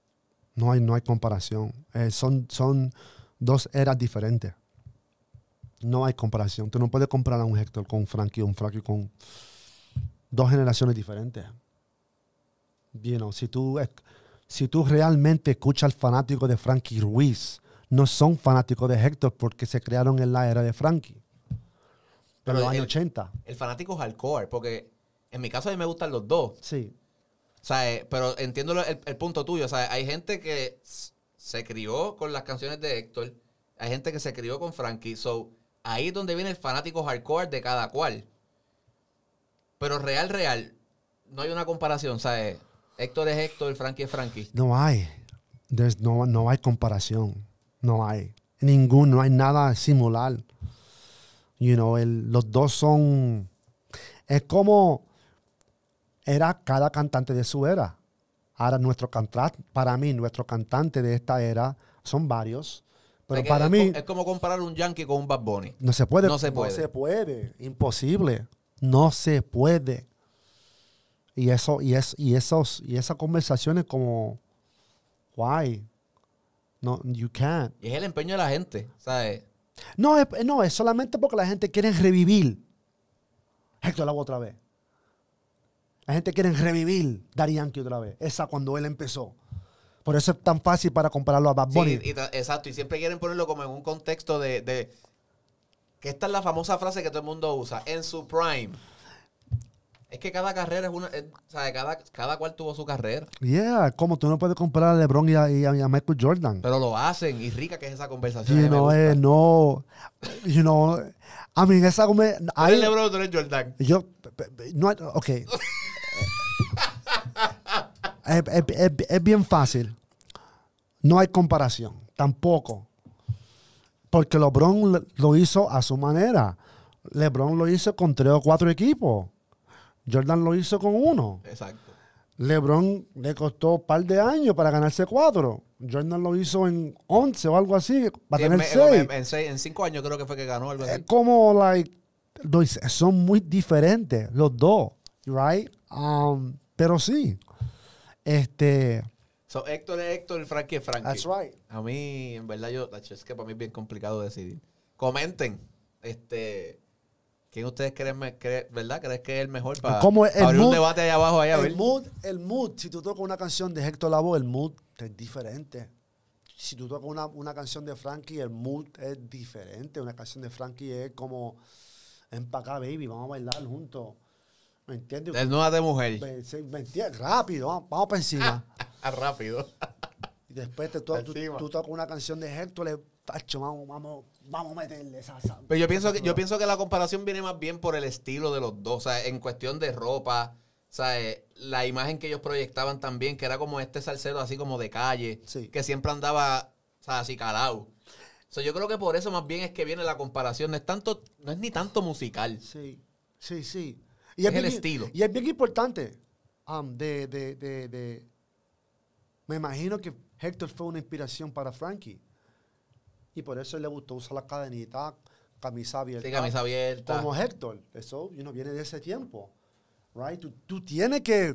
No hay, no hay comparación. Eh, son, son dos eras diferentes. No hay comparación. Tú no puedes comparar a un Héctor con un Frankie o un Frankie con dos generaciones diferentes. You know, si, tú, si tú realmente escuchas al fanático de Frankie Ruiz, no son fanáticos de Héctor porque se crearon en la era de Frankie. Pero en los años ochenta. El fanático hardcore, porque en mi caso a mí me gustan los dos. Sí. O sea, eh, pero entiendo el, el punto tuyo. O sea, hay gente que se crió con las canciones de Héctor. Hay gente que se crió con Frankie. So, ahí es donde viene el fanático hardcore de cada cual. Pero real, real, no hay una comparación. O sea, eh, Héctor es Héctor, Frankie es Frankie. No hay. There's no, no hay comparación. No hay. Ningún, no hay nada similar. You know, el, los dos son... Es como... Era cada cantante de su era. Ahora nuestro cantante, para mí, nuestro cantante de esta era son varios. Pero o sea, para es, mí... Es como comparar un Yankee con un Bad Bunny. No se puede. No se puede. No se puede. Imposible. No se puede. Y eso, y es, y esos, y esas conversaciones como... Why? No, you can't. Y es el empeño de la gente, ¿sabes? No, es, no, es solamente porque la gente quiere revivir. Héctor lo hago otra vez. La gente quiere revivir Daddy Yankee otra vez. Esa cuando él empezó. Por eso es tan fácil para compararlo a Bad Bunny. Sí, y, exacto. Y siempre quieren ponerlo como en un contexto de, de... Que esta es la famosa frase que todo el mundo usa. En su prime. Es que cada carrera es una... Es, ¿sabes? Cada, cada cual tuvo su carrera. Yeah, como tú no puedes comparar a LeBron y a, y a, y a Michael Jordan. Pero lo hacen. Y rica que es esa conversación. You know, eh, no... You know... I mean, esa... ¿Tú eres LeBron o tú eres Jordan? Yo... No, ok. es, es, es, es bien fácil. No hay comparación. Tampoco. Porque LeBron lo hizo a su manera. LeBron lo hizo con tres o cuatro equipos. Jordan lo hizo con uno. Exacto. LeBron le costó un par de años para ganarse cuatro. Jordan lo hizo en once o algo así. Para Sí, tener me, seis. En, en, seis. En cinco años creo que fue que ganó algo así. Es como, like, son muy diferentes los dos. Right? Um, pero sí. Este... So, Héctor es Héctor, Frankie es Frankie. That's right. A mí, en verdad, yo, es que para mí es bien complicado decidir. Comenten, este, ¿quién ustedes creen, creen ¿verdad? ¿Crees que es el mejor para, Como el para abrir mood, un debate allá abajo? Allá, a el ver? mood, el mood, si tú tocas una canción de Héctor Lavoe, el mood es diferente. Si tú tocas una, una canción de Frankie, el mood es diferente. Una canción de Frankie es como, ven para acá, baby, vamos a bailar juntos. ¿Me entiendes? Desnúdate de mujer. ¿Me, me entiendes? Rápido, vamos, vamos para encima. Rápido. Y después te to tú, tú tocas una canción de Héctor, le tacho, vamos, vamos, vamos a meterle esa salsa. Pero yo pienso, que, yo pienso que la comparación viene más bien por el estilo de los dos. O sea, en cuestión de ropa, o sea, la imagen que ellos proyectaban también, que era como este salsero así como de calle, Sí. que siempre andaba, o sea, así calado. O sea, yo creo que por eso más bien es que viene la comparación. No es tanto, no es ni tanto musical. Sí, sí, sí. Y Es es bien, el estilo. Y es bien importante. Um, de, de, de, de, me imagino que Héctor fue una inspiración para Frankie. Y por eso le gustó usar la cadenita, camisa abierta. Sí, camisa abierta. Como Héctor. Eso, you know, viene de ese tiempo. Right? Tú, tú tienes que,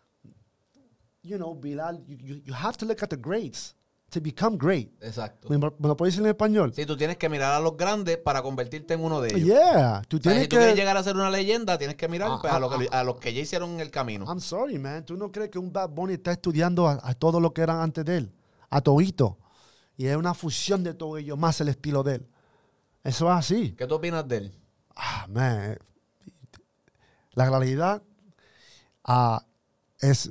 you know, Bilal, you, you, you have to look at the greats to become great. Exacto. ¿Me, me lo puedes decir en español? Sí, tú tienes que mirar a los grandes para convertirte en uno de ellos. Yeah. Tú O sea, tienes si tú que... quieres llegar a ser una leyenda, tienes que mirar Ah, pues, a, ah, lo que, ah. a los que ya hicieron en el camino. I'm sorry, man. ¿Tú no crees que un Bad Bunny está estudiando a, a todo lo que eran antes de él? A todito. Y es una fusión de todo ello, más el estilo de él. Eso es así. ¿Qué tú opinas de él? Ah, man. La realidad ah, es,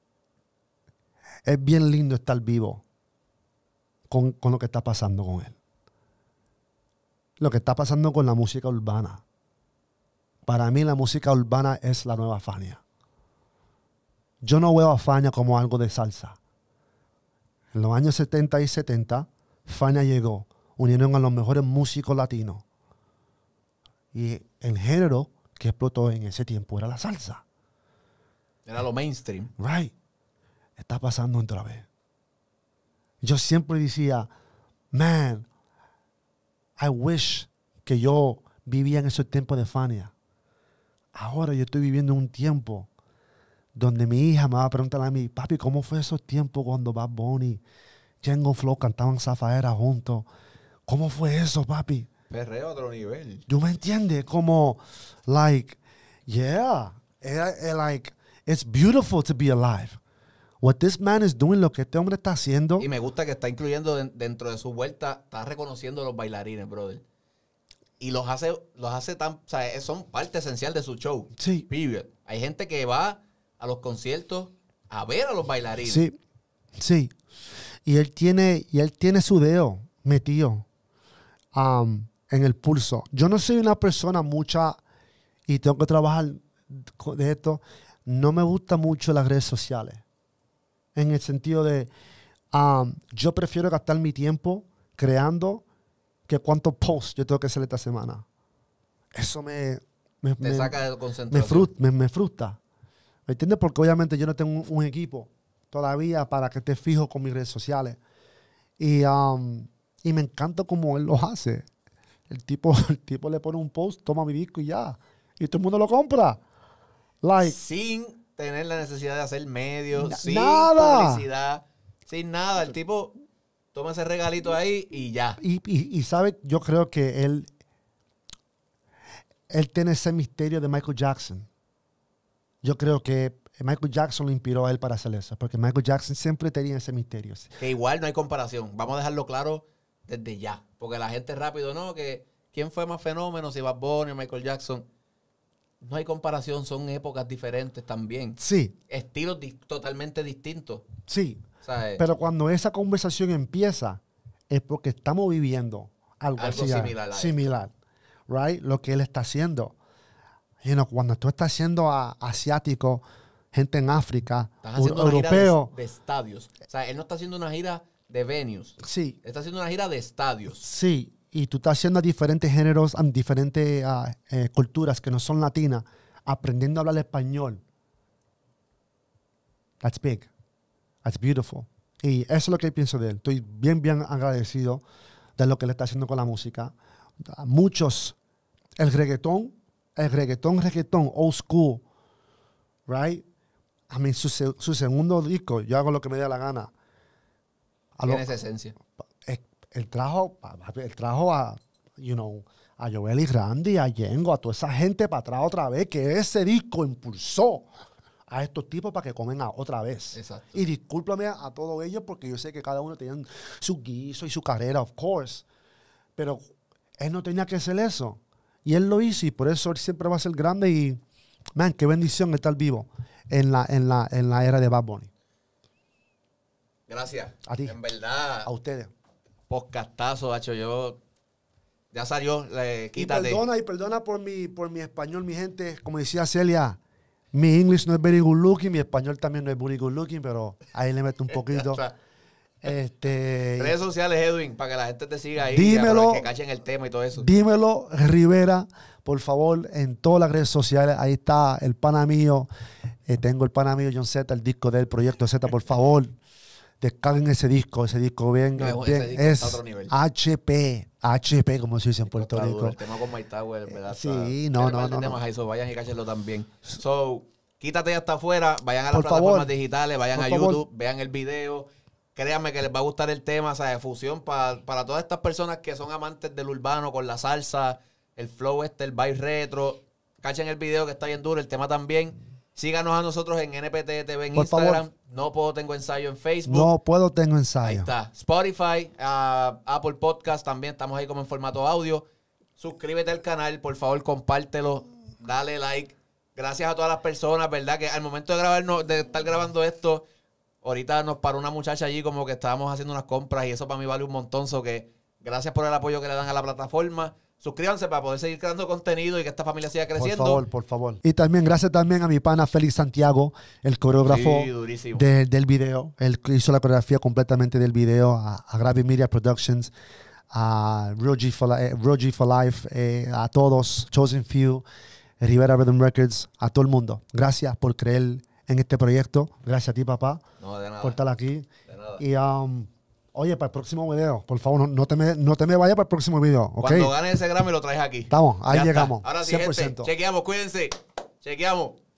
es bien lindo estar vivo con, con lo que está pasando con él. Lo que está pasando con la música urbana. Para mí la música urbana es la nueva Fania. Yo no veo a Fania como algo de salsa. En los años setenta y setenta, Fania llegó, unieron a los mejores músicos latinos. Y el género que explotó en ese tiempo era la salsa. Era lo mainstream. Right. Está pasando otra vez. Yo siempre decía, man, I wish que yo vivía en esos tiempos de Fania. Ahora yo estoy viviendo un tiempo donde mi hija me va a preguntar a mí, papi, ¿cómo fue esos tiempos cuando Bad Bunny, Django Flow cantaban Zafaera juntos? ¿Cómo fue eso, papi? Perreo a otro nivel. ¿Tú me entiendes? Como, like, yeah, eh, eh, like, it's beautiful to be alive. What this man is doing, lo que este hombre está haciendo. Y me gusta que está incluyendo de- dentro de su vuelta, está reconociendo a los bailarines, brother. Y los hace, los hace tan, o sea, son parte esencial de su show. Sí. Period. Hay gente que va a los conciertos a ver a los bailarines. Sí, sí. Y él tiene, y él tiene su dedo metido um, en el pulso. Yo no soy una persona mucha, y tengo que trabajar con- de esto, no me gusta mucho las redes sociales. En el sentido de, um, yo prefiero gastar mi tiempo creando que cuántos posts yo tengo que hacer esta semana. Eso me, me, Te me- saca de me, concentración. frus- me, me frustra. ¿Me entiendes? Porque obviamente yo no tengo un, un equipo todavía para que esté fijo con mis redes sociales. Y, um, y me encanta cómo él lo hace. El tipo, el tipo le pone un post, toma mi disco y ya. Y todo el mundo lo compra. Like, Sin tener la necesidad de hacer medios, Na- sin nada. publicidad, sin nada. El tipo toma ese regalito ahí y ya. y, y, y sabe, yo creo que él, él tiene ese misterio de Michael Jackson. Yo creo que Michael Jackson lo inspiró a él para hacer eso. Porque Michael Jackson siempre tenía ese misterio. Que igual no hay comparación. Vamos a dejarlo claro desde ya. Porque la gente rápido, ¿no? Que ¿quién fue más fenómeno? Si Bad Bunny o Michael Jackson. No hay comparación. Son épocas diferentes también. Sí, Estilos di- totalmente distintos. sí. ¿Sabes? Pero cuando esa conversación empieza, es porque estamos viviendo algo, Algo así, similar a esto. similar, right? Lo que él está haciendo. You know, cuando tú estás haciendo a asiático, gente en África, Estás eu- haciendo una europeo, gira de, de estadios. O sea, él no está haciendo una gira de venues. sí, Él está haciendo una gira de estadios. sí. Y tú estás haciendo a diferentes géneros, a diferentes ah, eh, culturas que no son latinas, aprendiendo a hablar español. That's big. That's beautiful. Y eso es lo que pienso de él. Estoy bien, bien agradecido de lo que él está haciendo con la música. A muchos, el reggaetón, el reggaetón, reggaetón, old school, right? I mean, su, se- su segundo disco, yo hago lo que me dé la gana. A lo- Tiene esa esencia. eh, él trajo, él trajo a, you know, a Joel y Randy, a Yengo, a toda esa gente para atrás otra vez, que ese disco impulsó a estos tipos para que comen a otra vez. Exacto. Y discúlpame a, a todos ellos porque yo sé que cada uno tenía su guiso y su carrera, of course. Pero él no tenía que hacer eso. Y él lo hizo y por eso él siempre va a ser grande y, man, qué bendición estar vivo en la, en la, en la era de Bad Bunny. Gracias. A ti. En verdad, A ustedes. podcastazo, hacho. Yo ya salió, le, Y quítate. perdona, y perdona por mi, por mi español, mi gente. Como decía Celia, mi English no es very good looking, mi español también no es very good looking, pero ahí le meto un poquito. O sea, este, redes sociales, Edwin, para que la gente te siga ahí. Dímelo. Que, que cachen el tema y todo eso. dímelo, Rivera, por favor, en todas las redes sociales. Ahí está el pana mío. Eh, tengo el pana mío, John Z, el disco del Proyecto Z, por favor. Descarguen ese disco, ese disco bien, No, bien, ese disco es está a otro nivel. H P, H P, como se dice en Puerto Está duro. Rico. El tema con My Tower, en verdad. Sí, está- no, tiene no, par de no, temas no. ahí, so vayan y cáchenlo también. So, quítate ya hasta afuera, vayan a las Por plataformas favor. digitales, vayan Por a favor. YouTube, vean el video. Créanme que les va a gustar el tema, o sea, de fusión para, para todas estas personas que son amantes del urbano con la salsa, el flow este, el vibe retro. Cachen el video que está bien duro, el tema también. Síganos a nosotros en N P T T V en Por Instagram. favor. No puedo tengo ensayo en Facebook. No puedo, tengo Ahí ensayo. está. Spotify, ah, Apple Podcast también. Estamos ahí como en formato audio. Suscríbete al canal, por favor, compártelo. Dale like. Gracias a todas las personas, ¿verdad? Que al momento de grabar, no- de estar grabando esto, ahorita nos paró una muchacha allí como que estábamos haciendo unas compras y eso para mí vale un montón. So que gracias por el apoyo que le dan a la plataforma. Suscríbanse para poder seguir creando contenido y que esta familia siga Por creciendo. favor, por favor. Y también gracias también a mi pana Félix Santiago, el coreógrafo Sí, durísimo. de- del video. Él hizo la coreografía completamente del video, a, a Gravy Media Productions, a Rogi for, Li- eh, Rogi for Life, eh, a todos, Chosen Few, Rivera Rhythm Records, a todo el mundo. Gracias por creer en este proyecto. Gracias a ti, papá, No, de nada. por estar aquí. De nada. Y, um, oye, para el próximo video, por favor, no, no te, me, no te me vayas para el próximo video, ¿ok? Cuando ganes ese Grammy lo traes aquí. Estamos, ahí Ya está. llegamos, Ahora sí, cien gente, por ciento. chequeamos, cuídense. Chequeamos.